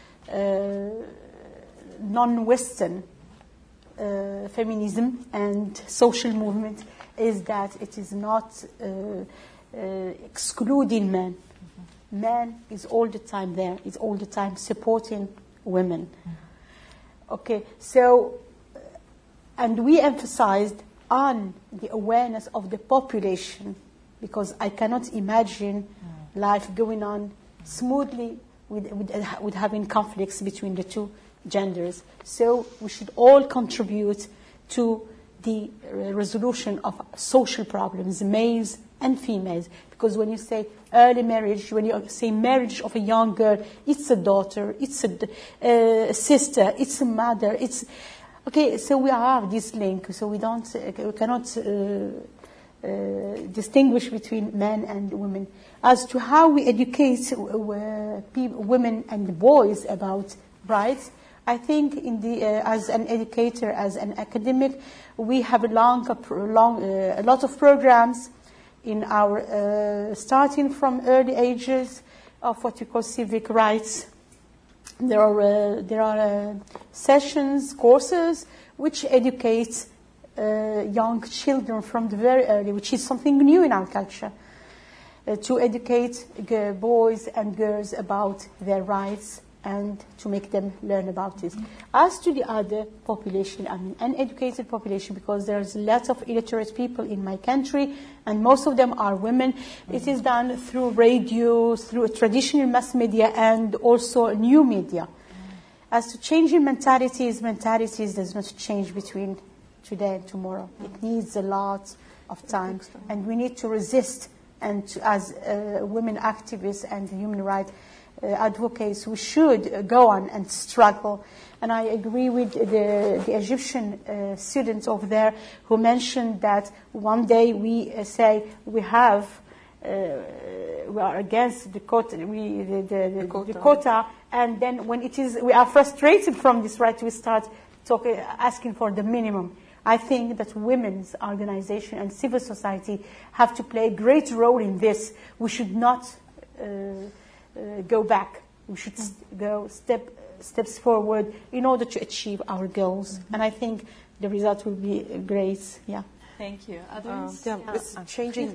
Speaker 4: non-Western feminism and social movement is that it is not excluding men. Man is all the time there, is all the time supporting women. Okay, so, and we emphasized on the awareness of the population, because I cannot imagine life going on smoothly with having conflicts between the two genders. So we should all contribute to the resolution of social problems, males and females. Because when you say early marriage, when you say marriage of a young girl, it's a daughter, it's a sister, it's a mother, it's... Okay, so we have this link, so we cannot distinguish between men and women. As to how we educate women and boys about rights, I think as an educator, as an academic, we have a lot of programs in our starting from early ages of what you call civic rights. There are sessions, courses which educate young children from the very early, which is something new in our culture, to educate boys and girls about their rights and to make them learn about it. As to the other population, I mean uneducated population, because there's lots of illiterate people in my country, and most of them are women. It is done through radio, through traditional mass media, and also new media. As to changing mentalities does not change between today and tomorrow. It needs a lot of time, and we need to resist. And as women activists and human rights advocates, we should go on and struggle. And I agree with the Egyptian students over there who mentioned that one day we say we are against the quota, the quota, and then when we are frustrated from this right, we start asking for the minimum. I think that women's organization and civil society have to play a great role in this. We should not go back. We should go steps forward in order to achieve our goals. And I think the result will be great. Yeah.
Speaker 2: Thank you. Others?
Speaker 6: It's changing.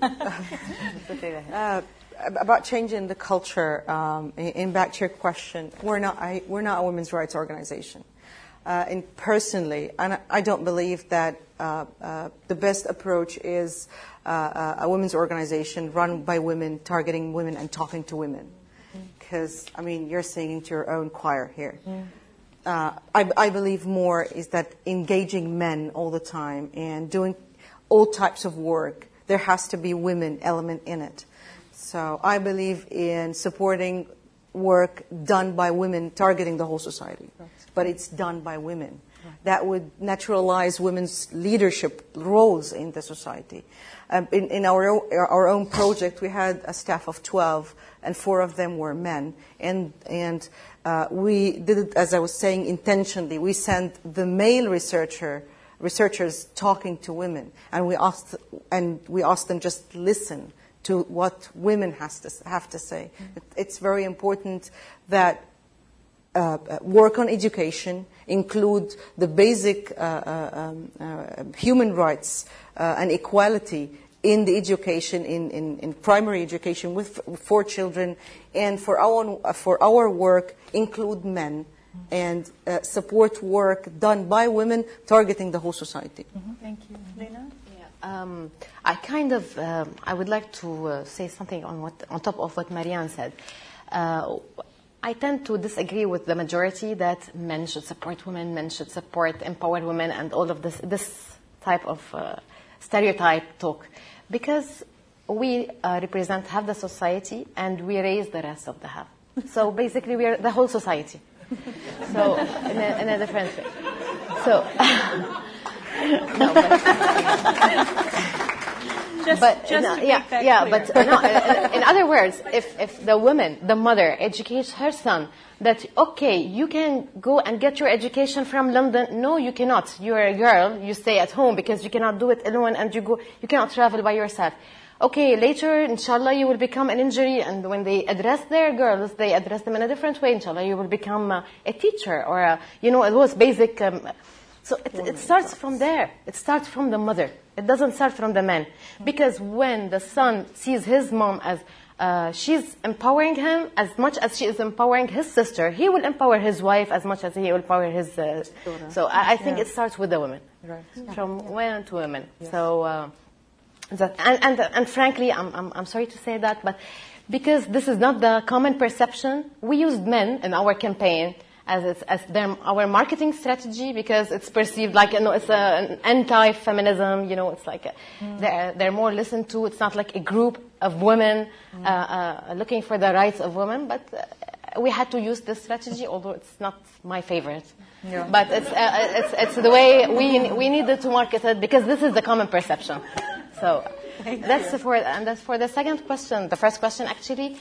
Speaker 6: About changing the culture. In back to your question, we're not a women's rights organization. And personally, and I don't believe that the best approach is a women's organization run by women, targeting women and talking to women. Because, I mean, you're singing to your own choir here. I believe more is that engaging men all the time and doing all types of work, there has to be women element in it. So I believe in supporting work done by women, targeting the whole society. But it's done by women. that would naturalize women's leadership roles in the society. In our own project, we had a staff of 12, and 4 of them were men. And we did it, as I was saying, intentionally. We sent the male researchers talking to women, and we asked them just listen to what women have to say. It's very important that work on education include the basic human rights and equality in the education, in primary education for children, and for our work include men, and support work done by women targeting the whole society.
Speaker 4: Thank you. Lena?
Speaker 7: I would like to say something on top of what Marianne said. I tend to disagree with the majority that men should support women, men should support empowered women, and all of this type of stereotype talk, because we represent half the society and we raise the rest of the half. So basically, we are the whole society. So in a different way. So. No, but in other words, if the woman, the mother, educates her son that, okay, you can go and get your education from London. No, you cannot. You're a girl. You stay at home because you cannot do it alone, and you cannot travel by yourself. Okay, later, inshallah, you will become an injury, and when they address their girls, they address them in a different way. Inshallah, you will become a teacher or those basic. So it starts from there. It starts from the mother. It doesn't start from the man. Because when the son sees his mom as she's empowering him as much as she is empowering his sister, he will empower his wife as much as he will empower his. So I think it starts with the women, from women to women. Yes. So and frankly, I'm sorry to say that, but because this is not the common perception, we used men in our campaign as our marketing strategy, because it's perceived like it's an anti-feminism. It's like they're more listened to. It's not like a group of women looking for the rights of women. But we had to use this strategy, although it's not my favorite. Yeah. But it's the way we needed to market it, because this is the common perception. So. That's for the second question. The first question, actually,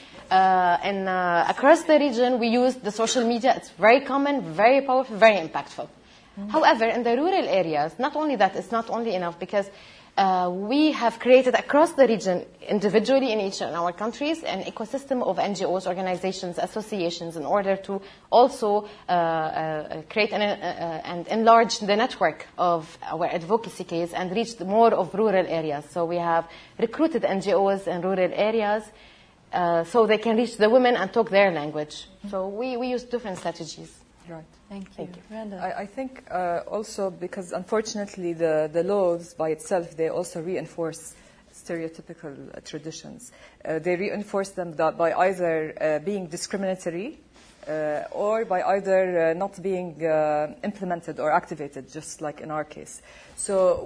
Speaker 7: across the region, we use the social media. It's very common, very powerful, very impactful. Mm-hmm. However, in the rural areas, not only that, it's not only enough, because we have created across the region, individually in each of our countries, an ecosystem of NGOs, organizations, associations, in order to also create and enlarge the network of our advocacy case and reach more of rural areas. So we have recruited NGOs in rural areas so they can reach the women and talk their language. So we use different strategies.
Speaker 5: Right.
Speaker 4: Thank you.
Speaker 5: I think also because, unfortunately, the laws by itself, they also reinforce stereotypical traditions. They reinforce them by either being discriminatory or by either not being implemented or activated, just like in our case. So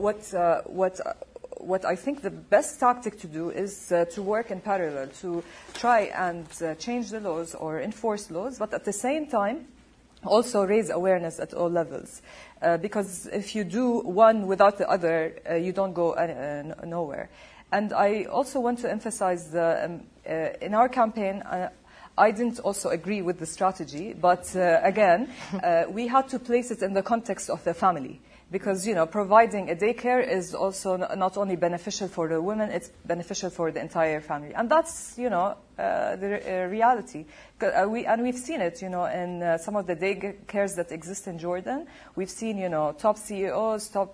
Speaker 5: what I think the best tactic to do is to work in parallel, to try and change the laws or enforce laws, but at the same time, also raise awareness at all levels. Because if you do one without the other, you don't go nowhere. And I also want to emphasize in our campaign, I didn't also agree with the strategy, but again, we had to place it in the context of the family. Because, providing a daycare is also not only beneficial for the women, it's beneficial for the entire family. And that's, the reality. We've seen it, in some of the daycares that exist in Jordan. We've seen, top CEOs, top,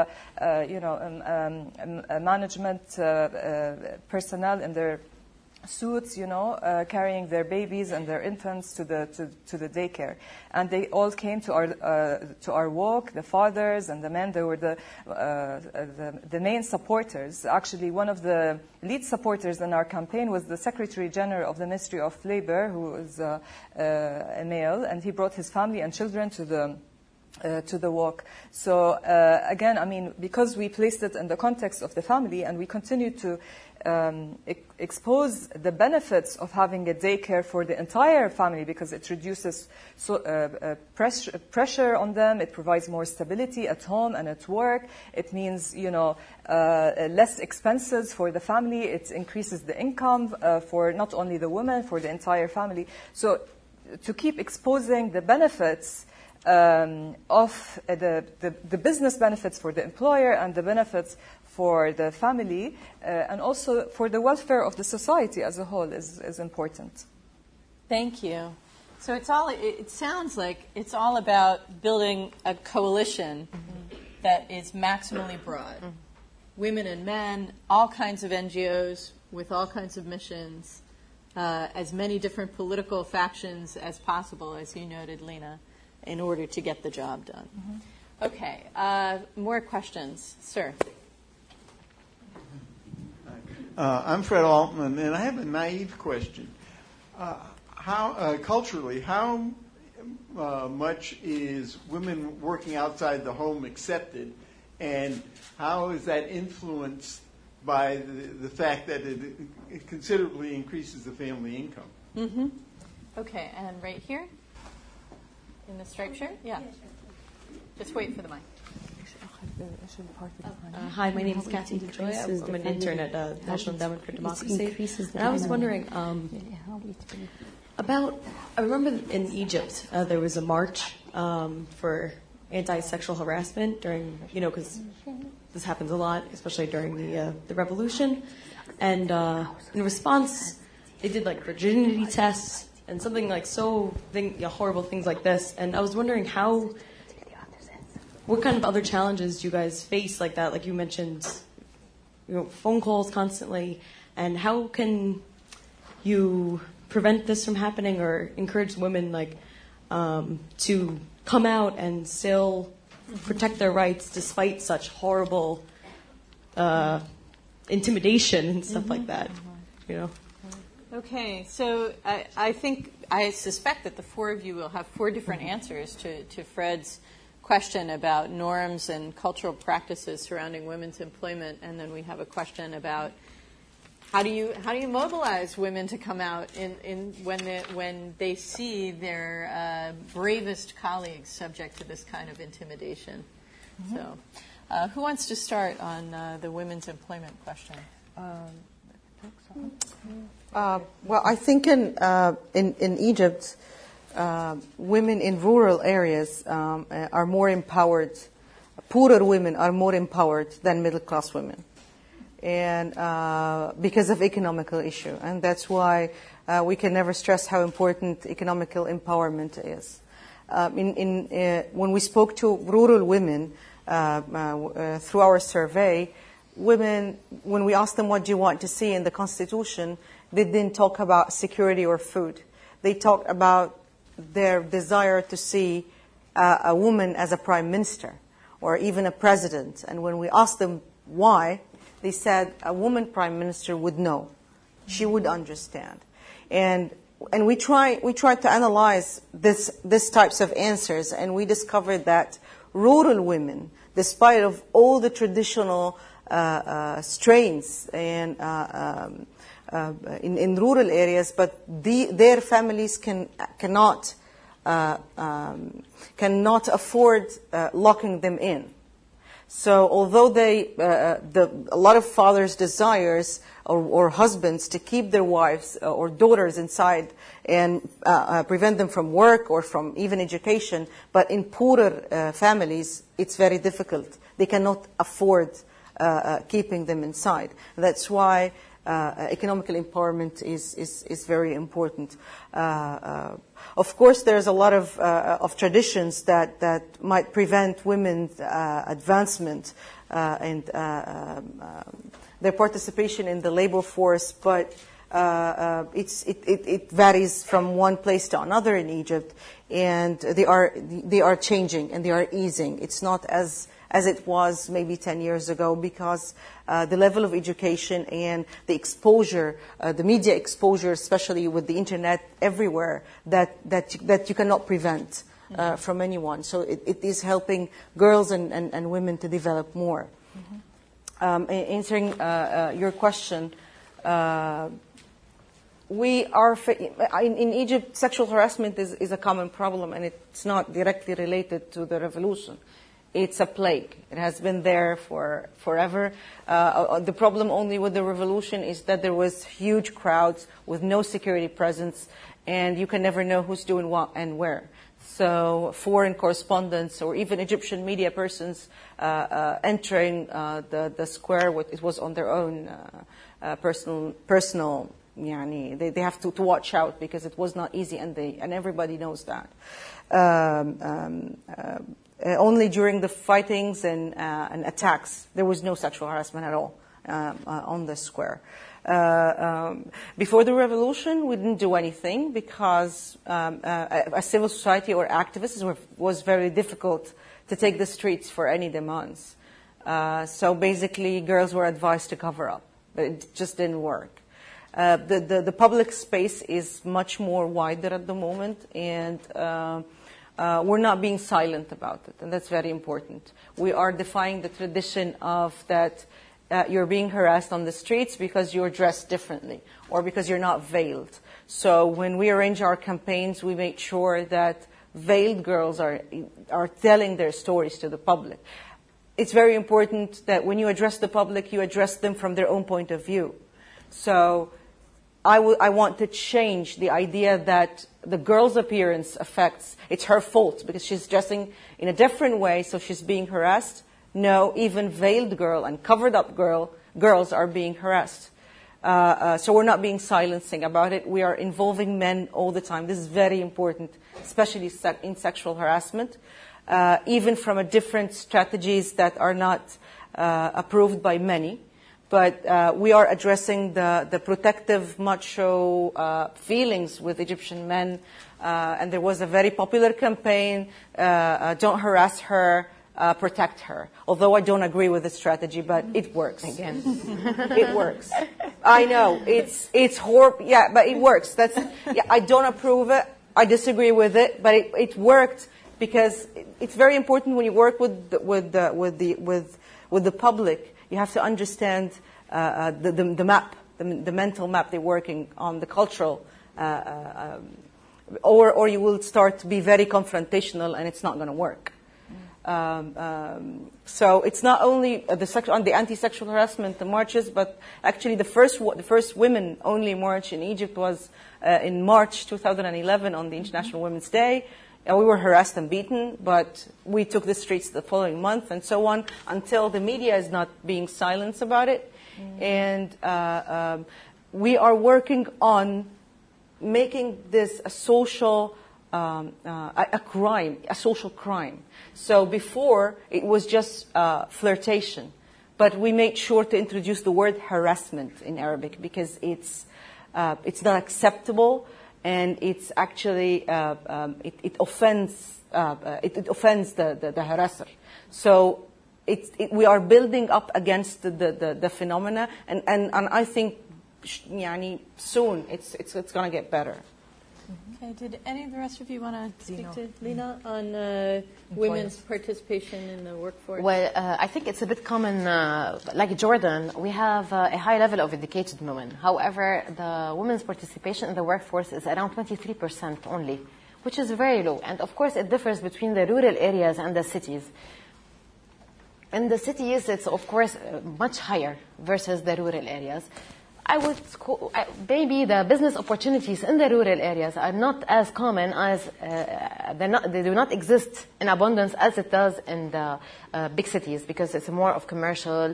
Speaker 5: management personnel in their suits, carrying their babies and their infants to the daycare, and they all came to our walk. The fathers and the men, they were the main supporters. Actually, one of the lead supporters in our campaign was the Secretary General of the Ministry of Labor, who is a male, and he brought his family and children to to the walk. So again, I mean, because we placed it in the context of the family, and we continue to expose the benefits of having a daycare for the entire family, because it reduces pressure on them, it provides more stability at home and at work, it means, less expenses for the family, it increases the income for not only the women, for the entire family. So to keep exposing the benefits of the business benefits for the employer and the benefits for the family, and also for the welfare of the society as a whole is important.
Speaker 2: Thank you. So it sounds like it's all about building a coalition that is maximally broad. Women and men, all kinds of NGOs with all kinds of missions, as many different political factions as possible, as you noted, Lena, in order to get the job done. Okay, more questions. Sir.
Speaker 11: I'm Fred Altman, and I have a naive question. Culturally, how much is women working outside the home accepted, and how is that influenced by the fact that it considerably increases the family income?
Speaker 2: Okay, and right here, in the striped shirt? Yeah. Just wait for the mic.
Speaker 12: Hi, my name is Kathy DeJoy. I'm an intern at National Endowment for Democracy. And I was wondering I remember in Egypt there was a march for anti-sexual harassment during, because this happens a lot, especially during the revolution. And in response, they did like virginity tests and something like horrible things like this. And I was wondering what kind of other challenges do you guys face like that? Like you mentioned, phone calls constantly, and how can you prevent this from happening or encourage women to come out and still protect their rights despite such horrible intimidation and stuff like that?
Speaker 2: Okay, so I suspect that the four of you will have four different answers to Fred's question about norms and cultural practices surrounding women's employment, and then we have a question about how do you mobilize women to come out when they see their bravest colleagues subject to this kind of intimidation. So, who wants to start on the women's employment question?
Speaker 6: Well, I think in Egypt, women in rural areas are more empowered. Poorer women are more empowered than middle-class women, and because of economical issue. And that's why we can never stress how important economical empowerment is. When we spoke to rural women through our survey, women, when we asked them what do you want to see in the Constitution, they didn't talk about security or food. They talked about their desire to see a woman as a prime minister or even a president. And when we asked them why, they said a woman prime minister would know. She would understand. And we tried to analyze this types of answers, and we discovered that rural women, despite of all the traditional strains and in rural areas, but their families cannot afford locking them in. So although a lot of fathers desires or husbands to keep their wives or daughters inside and prevent them from work or from even education, but in poorer families, it's very difficult. They cannot afford keeping them inside. That's why economical empowerment is very important. Of course, there's a lot of traditions that might prevent women's advancement and their participation in the labor force, but it varies from one place to another in Egypt, and they are changing and they are easing. It's not as it was maybe 10 years ago, because the level of education and the exposure, the media exposure, especially with the internet everywhere, that you cannot prevent from anyone. So it is helping girls and women to develop more. Answering your question, we are in Egypt. Sexual harassment is a common problem, and it's not directly related to the revolution. It's a plague. It has been there for forever. The problem only with the revolution is that there was huge crowds with no security presence, and you can never know who's doing what and where. So foreign correspondents or even Egyptian media persons entering the square, it was on their own personal. They have to watch out because it was not easy, and everybody knows that. Only during the fightings and attacks, there was no sexual harassment at all on the square. Before the revolution, we didn't do anything because a civil society or activists was very difficult to take the streets for any demands. So basically, girls were advised to cover up, but it just didn't work. The public space is much more wider at the moment, and we're not being silent about it, and that's very important. We are defying the tradition of that you're being harassed on the streets because you're dressed differently or because you're not veiled. So when we arrange our campaigns, we make sure that veiled girls are telling their stories to the public. It's very important that when you address the public, you address them from their own point of view. So I want to change the idea that the girl's appearance it's her fault because she's dressing in a different way, so she's being harassed. No, even veiled girl and covered up girls are being harassed. So we're not being silencing about it. We are involving men all the time. This is very important, especially in sexual harassment, even from different strategies that are not approved by many. But we are addressing the protective macho feelings with Egyptian men. And there was a very popular campaign, don't harass her, protect her. Although I don't agree with the strategy, but it works.
Speaker 7: Again.
Speaker 6: It works. I know, it's horrible. Yeah, but it works. I don't approve it. I disagree with it, but it worked because it's very important when you work with the public. You have to understand the map, the mental map they're working on, the cultural, or you will start to be very confrontational, and it's not going to work. So it's not only on the anti-sexual harassment, the marches, but actually the first women-only march in Egypt was in March 2011 on the International Women's Day. We were harassed and beaten, but we took the streets the following month and so on until the media is not being silenced about it. And we are working on making this a social crime, a social crime. So before, it was just flirtation. But we made sure to introduce the word harassment in Arabic because it's not acceptable. And it's actually it offends the harasser. So we are building up against the phenomena, and I think soon it's going to get better.
Speaker 2: Okay. Did any of the rest of you want to speak to Lina on women's participation in the workforce?
Speaker 7: Well, I think it's a bit common. Like Jordan, we have a high level of educated women. However, the women's participation in the workforce is around 23% only, which is very low. And of course, it differs between the rural areas and the cities. In the cities, it's of course much higher versus the rural areas. Maybe the business opportunities in the rural areas are not as common as they do not exist in abundance as it does in the big cities because it's more of commercial.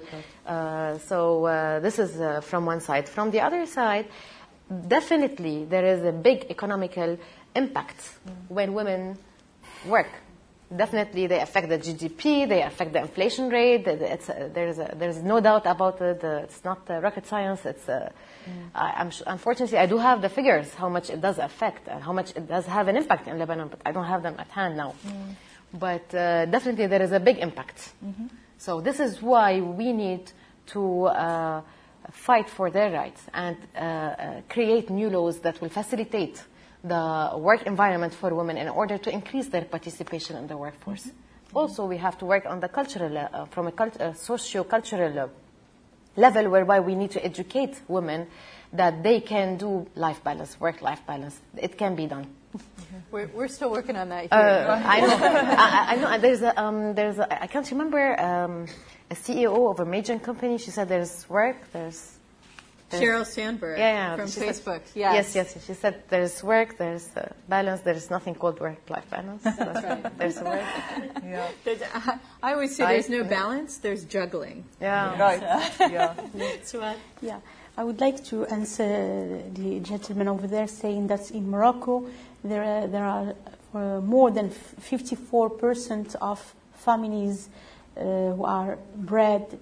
Speaker 7: So this is from one side. From the other side, definitely there is a big economical impact when women work. Definitely, they affect the GDP, they affect the inflation rate. There's no doubt about it. It's not rocket science. Unfortunately, I do have the figures, how much it does affect, and how much it does have an impact in Lebanon, but I don't have them at hand now. But definitely, there is a big impact. So this is why we need to fight for their rights and create new laws that will facilitate the work environment for women in order to increase their participation in the workforce. Also, we have to work on the cultural, from a socio-cultural level, whereby we need to educate women that they can do life balance, work-life balance. It can be done.
Speaker 2: We're still working on that here.
Speaker 7: I know. I know. There's a, I can't remember, a CEO of a major company. She said there's work, there's
Speaker 2: Sheryl Sandberg from Facebook.
Speaker 7: Yes. She said there's work, there's balance, there's nothing called work-life balance.
Speaker 2: That's right.
Speaker 7: There's work.
Speaker 2: Yeah. I always say there's no balance, there's juggling.
Speaker 7: Yeah.
Speaker 5: Right. Yeah.
Speaker 4: So, yeah. I would like to answer the gentleman over there saying that in Morocco there are more than 54% of families who are bred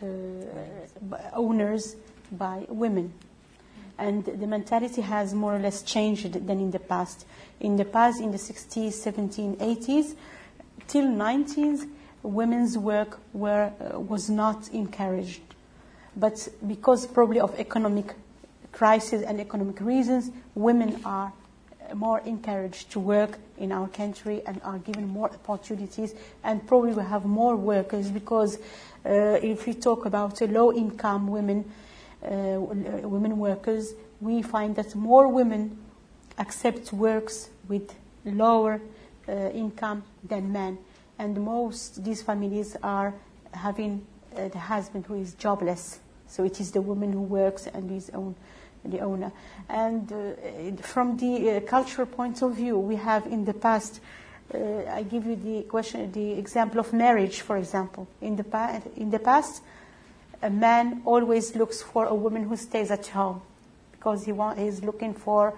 Speaker 4: owners by women. And the mentality has more or less changed than in the past. In the past, in the 60s, 70s, 80s, till 90s, women's work was not encouraged. But because probably of economic crisis and economic reasons, women are more encouraged to work in our country and are given more opportunities, and probably we have more workers because if we talk about low-income women workers, we find that more women accept works with lower income than men, and most these families are having the husband who is jobless, so it is the woman who works and is the owner. And from the cultural point of view, we have in the past, I give you the example of marriage, for example. In the past, a man always looks for a woman who stays at home because he's looking for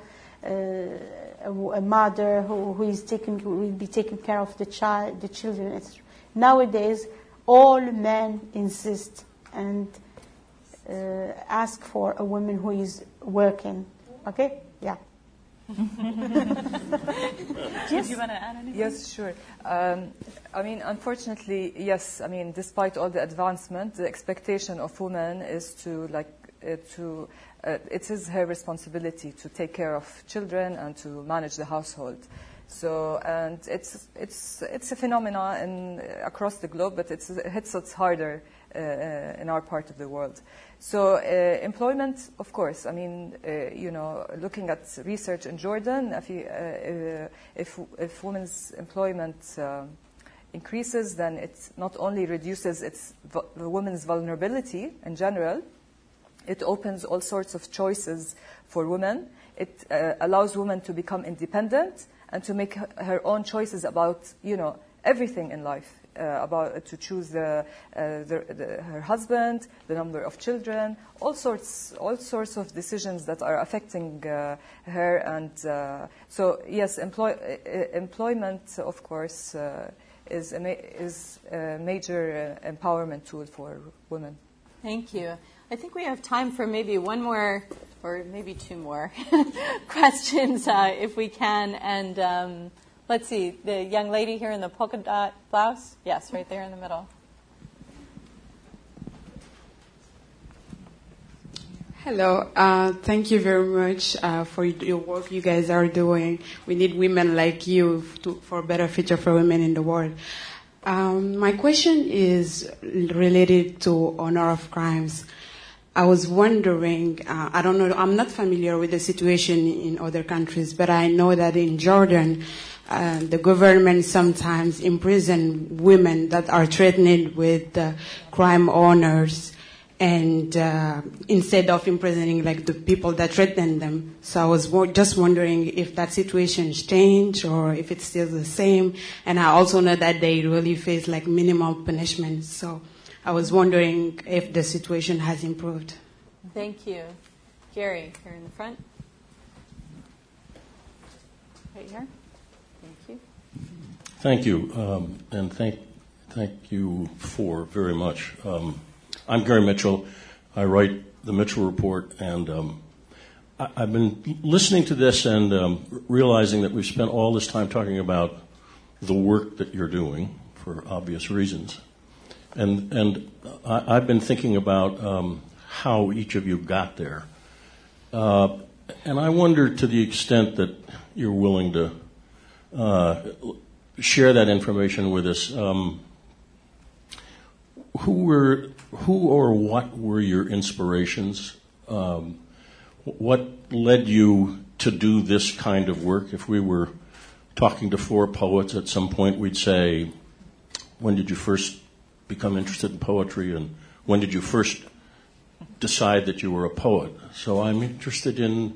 Speaker 4: a mother who will be taking care of the children. Nowadays, all men insist and ask for a woman who is working. Okay? Yeah.
Speaker 5: Yes. Do you want to add anything? Yes, sure. I mean, unfortunately, yes. I mean, despite all the advancement, the expectation of women is it is her responsibility to take care of children and to manage the household. So, and it's a phenomenon across the globe, but it hits us harder in our part of the world. So, employment, of course. I mean, looking at research in Jordan, if women's employment increases, then it not only reduces the women's vulnerability in general, it opens all sorts of choices for women. It allows women to become independent and to make her own choices about, everything in life, to choose her husband, the number of children, all sorts of decisions that are affecting her. And so, yes, employment, of course, is a major empowerment tool for women.
Speaker 2: Thank you. I think we have time for maybe one more, or maybe two more questions, if we can. And let's see, the young lady here in the polka dot blouse. Yes, right there in the middle.
Speaker 13: Hello. Thank you very much for your work you guys are doing. We need women like you for a better future for women in the world. My question is related to honor of crimes. I was wondering, I don't know, I'm not familiar with the situation in other countries, but I know that in Jordan, the government sometimes imprison women that are threatened with crime honors, and instead of imprisoning like the people that threaten them. So I was just wondering if that situation's changed or if it's still the same. And I also know that they really face like minimal punishment. So I was wondering if the situation has improved.
Speaker 2: Thank you. Gary, here in the front. Right here. Thank you.
Speaker 14: Thank you. And thank you for very much. I'm Gary Mitchell. I write the Mitchell Report, and I've been listening to this and realizing that we've spent all this time talking about the work that you're doing for obvious reasons. And I've been thinking about how each of you got there. And I wonder, to the extent that you're willing to share that information with us, who or what were your inspirations? What led you to do this kind of work? If we were talking to four poets at some point, we'd say, when did you first become interested in poetry, and when did you first decide that you were a poet? So I'm interested in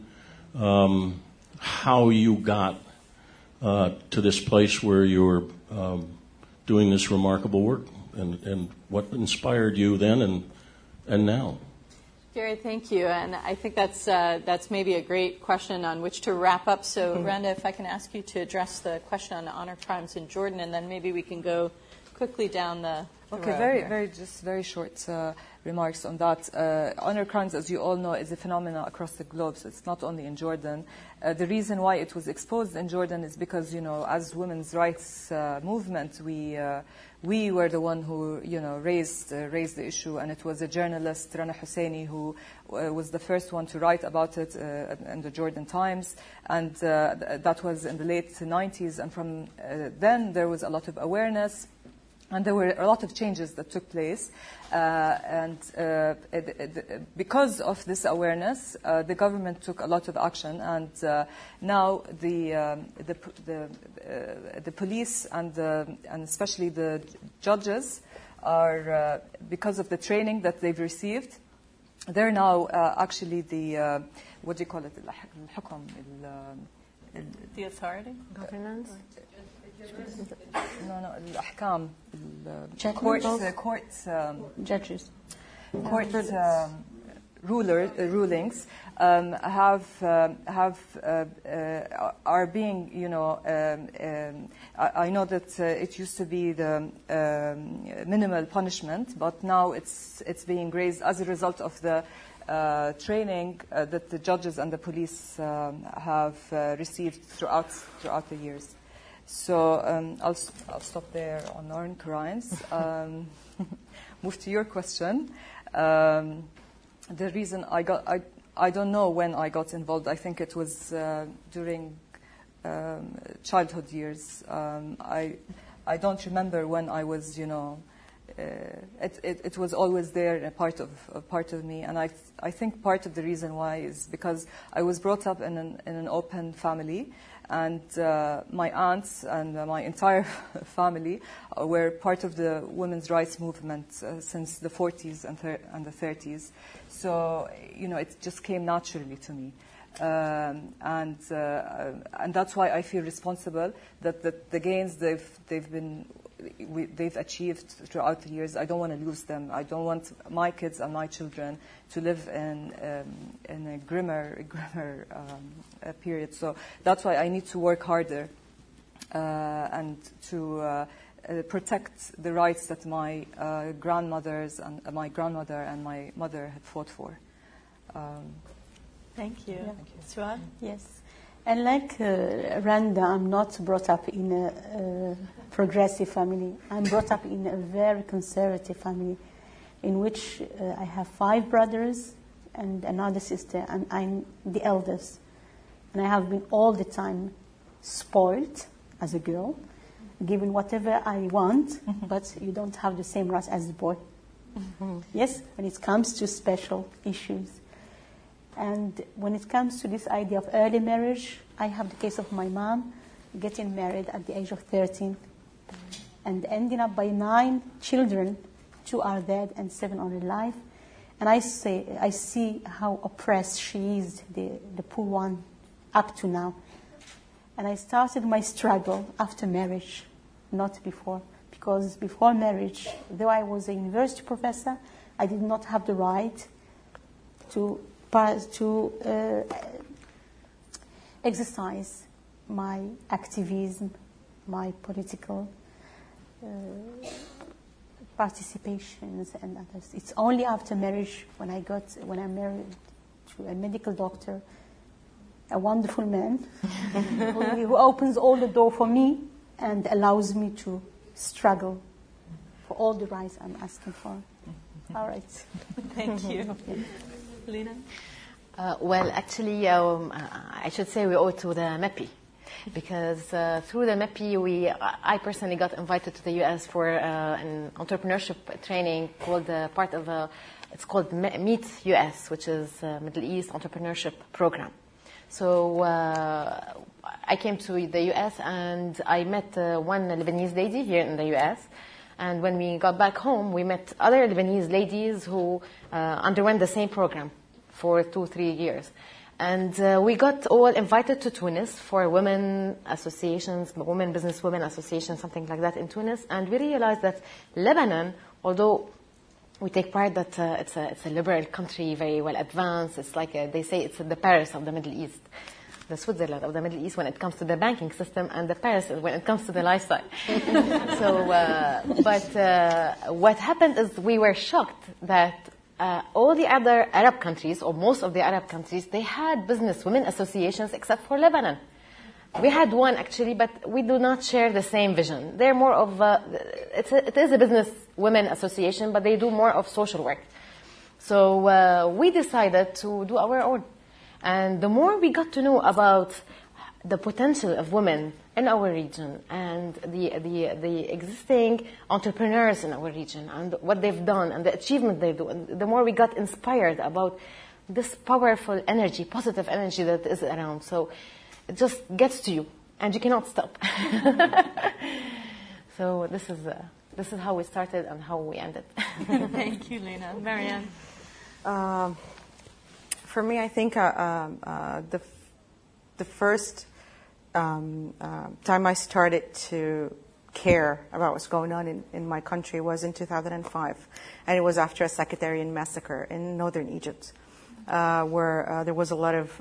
Speaker 14: how you got to this place where you're doing this remarkable work, and what inspired you then and now.
Speaker 2: Gary, thank you. And I think that's maybe a great question on which to wrap up. So, Randa, if I can ask you to address the question on honor crimes in Jordan, and then maybe we can go quickly down the
Speaker 5: Okay,
Speaker 2: road
Speaker 5: very short remarks on that. Honor crimes, as you all know, is a phenomenon across the globe, so it's not only in Jordan. The reason why it was exposed in Jordan is because, as women's rights movement, we were the one who, raised the issue, and it was a journalist, Rana Husseini, who was the first one to write about it in the Jordan Times, and that was in the late 90s, and from then there was a lot of awareness. And there were a lot of changes that took place, and because of this awareness, the government took a lot of action, and now the police and especially the judges are, because of the training that they've received, they're now actually the what do you call it?
Speaker 2: The authority,
Speaker 7: governance.
Speaker 5: No, الأحكام, courts,
Speaker 4: judges,
Speaker 5: court rulings are being, I know that it used to be the minimal punishment, but now it's being raised as a result of the training that the judges and the police have received throughout the years. So I'll stop there on honor crimes. Move to your question. The reason I don't know when I got involved. I think it was during childhood years. I don't remember when I was, it was always there, a part of me, and I think part of the reason why is because I was brought up in an open family. And my aunts and my entire family were part of the women's rights movement since the 40s and the 30s. So, it just came naturally to me. And that's why I feel responsible that the gains they've achieved throughout the years, I don't want to lose them. I don't want my kids and my children to live in a grimmer period. So that's why I need to work harder and to protect the rights that my grandmothers and my grandmother and my mother had fought for.
Speaker 2: Thank you.
Speaker 4: Yeah.
Speaker 2: Thank you. Suad?
Speaker 4: Yes. And like Randa, I'm not brought up in a progressive family. I'm brought up in a very conservative family in which I have 5 brothers and another sister, and I'm the eldest. And I have been all the time spoiled as a girl, given whatever I want, but you don't have the same rights as the boy. Yes, when it comes to special issues. And when it comes to this idea of early marriage, I have the case of my mom getting married at the age of 13 and ending up by 9 children. 2 are dead and 7 are alive. And I see how oppressed she is, the poor one, up to now. And I started my struggle after marriage, not before. Because before marriage, though I was a university professor, I did not have the right to exercise my activism, my political participations and others. It's only after marriage when I married to a medical doctor, a wonderful man who opens all the door for me and allows me to struggle for all the rights I'm asking for. All right.
Speaker 2: Thank you. Lena?
Speaker 7: Well, actually, I should say we owe it to the MEPI. Because through the MEPI, I personally got invited to the U.S. for an entrepreneurship training called it's called Meet US, which is Middle East Entrepreneurship Program. So I came to the U.S. and I met one Lebanese lady here in the U.S. And when we got back home, we met other Lebanese ladies who underwent the same program for 2-3 years. And we got all invited to Tunis for women associations, women businesswomen associations, something like that in Tunis. And we realized that Lebanon, although we take pride that it's a liberal country, very well advanced, it's like they say it's the Paris of the Middle East, the Switzerland of the Middle East when it comes to the banking system, and the Paris when it comes to the lifestyle. But what happened is we were shocked that all the other Arab countries, or most of the Arab countries, they had business women associations except for Lebanon. We had one actually, but we do not share the same vision. They're more of it is a business women association, but they do more of social work. So we decided to do our own. And the more we got to know about the potential of women in our region and the existing entrepreneurs in our region and what they've done and the achievement they do, and the more we got inspired about this powerful energy, positive energy that is around. So it just gets to you and you cannot stop. So this is how we started and how we ended.
Speaker 2: Thank you, Lena. Marianne?
Speaker 6: For me, I think the first time I started to care about what's going on in my country was in 2005. And it was after a sectarian massacre in northern Egypt, where there was a lot of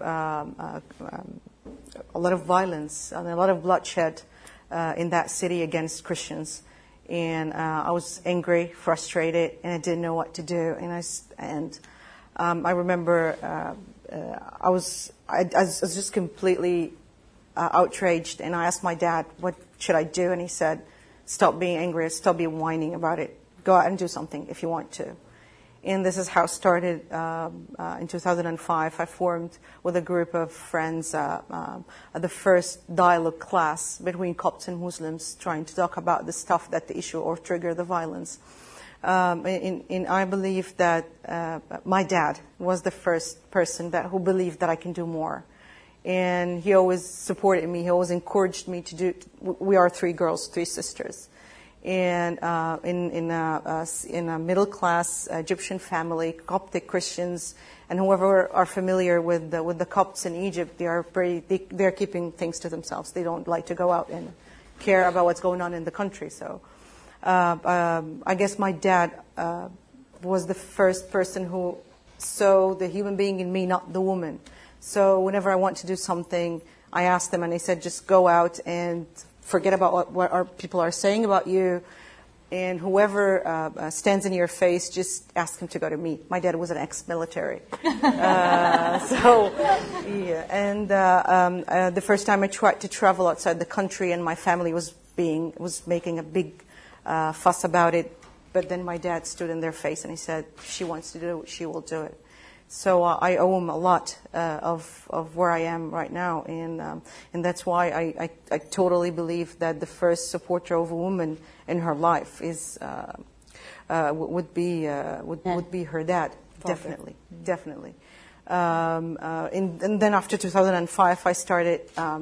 Speaker 6: violence and a lot of bloodshed in that city against Christians. And I was angry, frustrated, and I didn't know what to do. And I remember I was just completely outraged, and I asked my dad, what should I do? And he said, stop being angry, stop being whining about it. Go out and do something if you want to. And this is how it started in 2005. I formed with a group of friends the first dialogue class between Copts and Muslims, trying to talk about the stuff that the issue or trigger the violence. And I believe that my dad was the first person who believed that I can do more. And he always supported me. He always encouraged me to do. We are 3 girls, 3 sisters, and in a middle class Egyptian family, Coptic Christians, and whoever are familiar with the Copts in Egypt, they're keeping things to themselves. They don't like to go out and care about what's going on in the country. So I guess my dad was the first person who saw the human being in me, not the woman. So whenever I want to do something, I ask them, and they said, just go out and forget about what our people are saying about you. And whoever stands in your face, just ask him to go to me. My dad was an ex-military. The first time I tried to travel outside the country, and my family was making a big fuss about it. But then my dad stood in their face and he said, she wants to do it, she will do it. So I owe him a lot of where I am right now, and that's why I totally believe that the first supporter of a woman in her life would be her dad. Definitely. And then after 2005, I started.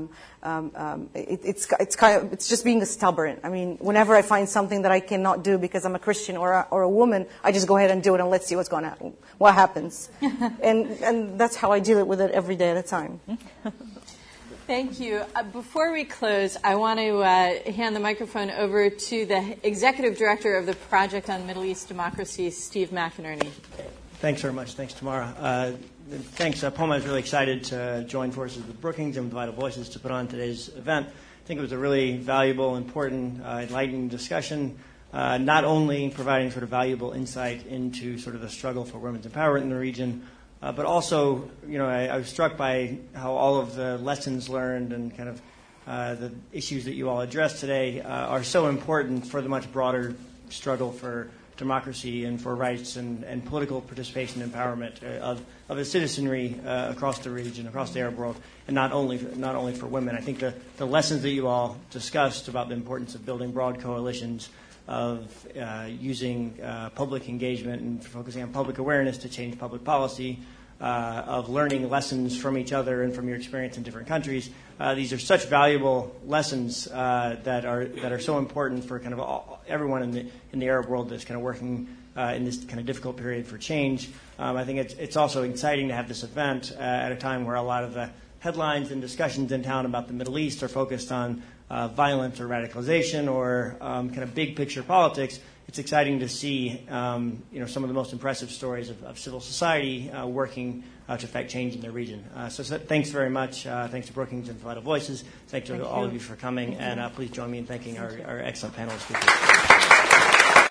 Speaker 6: It's just being stubborn. I mean, whenever I find something that I cannot do because I'm a Christian or a woman, I just go ahead and do it, and let's see what happens. and that's how I deal with it every day at a time.
Speaker 2: Thank you. Before we close, I want to hand the microphone over to the Executive Director of the Project on Middle East Democracy, Steve McInerney.
Speaker 15: Thanks very much. Thanks, Tamara. Thanks, Poma. I was really excited to join forces with Brookings and with Vital Voices to put on today's event. I think it was a really valuable, important, enlightening discussion, not only providing sort of valuable insight into sort of the struggle for women's empowerment in the region, but also, I was struck by how all of the lessons learned and kind of the issues that you all addressed today are so important for the much broader struggle to democracy and for rights and political participation and empowerment of a citizenry across the region, across the Arab world, and not only for women. I think the lessons that you all discussed about the importance of building broad coalitions, of using public engagement and focusing on public awareness to change public policy, of learning lessons from each other and from your experience in different countries. These are such valuable lessons that are so important for kind of everyone in the Arab world that's kind of working in this kind of difficult period for change. I think it's also exciting to have this event at a time where a lot of the headlines and discussions in town about the Middle East are focused on violence or radicalization or kind of big picture politics. It's exciting to see some of the most impressive stories of civil society working to affect change in their region. So thanks very much. Thanks to Brookings and Vital Voices. Thanks to all of you for coming. And please join me in thanking our excellent panel of speakers.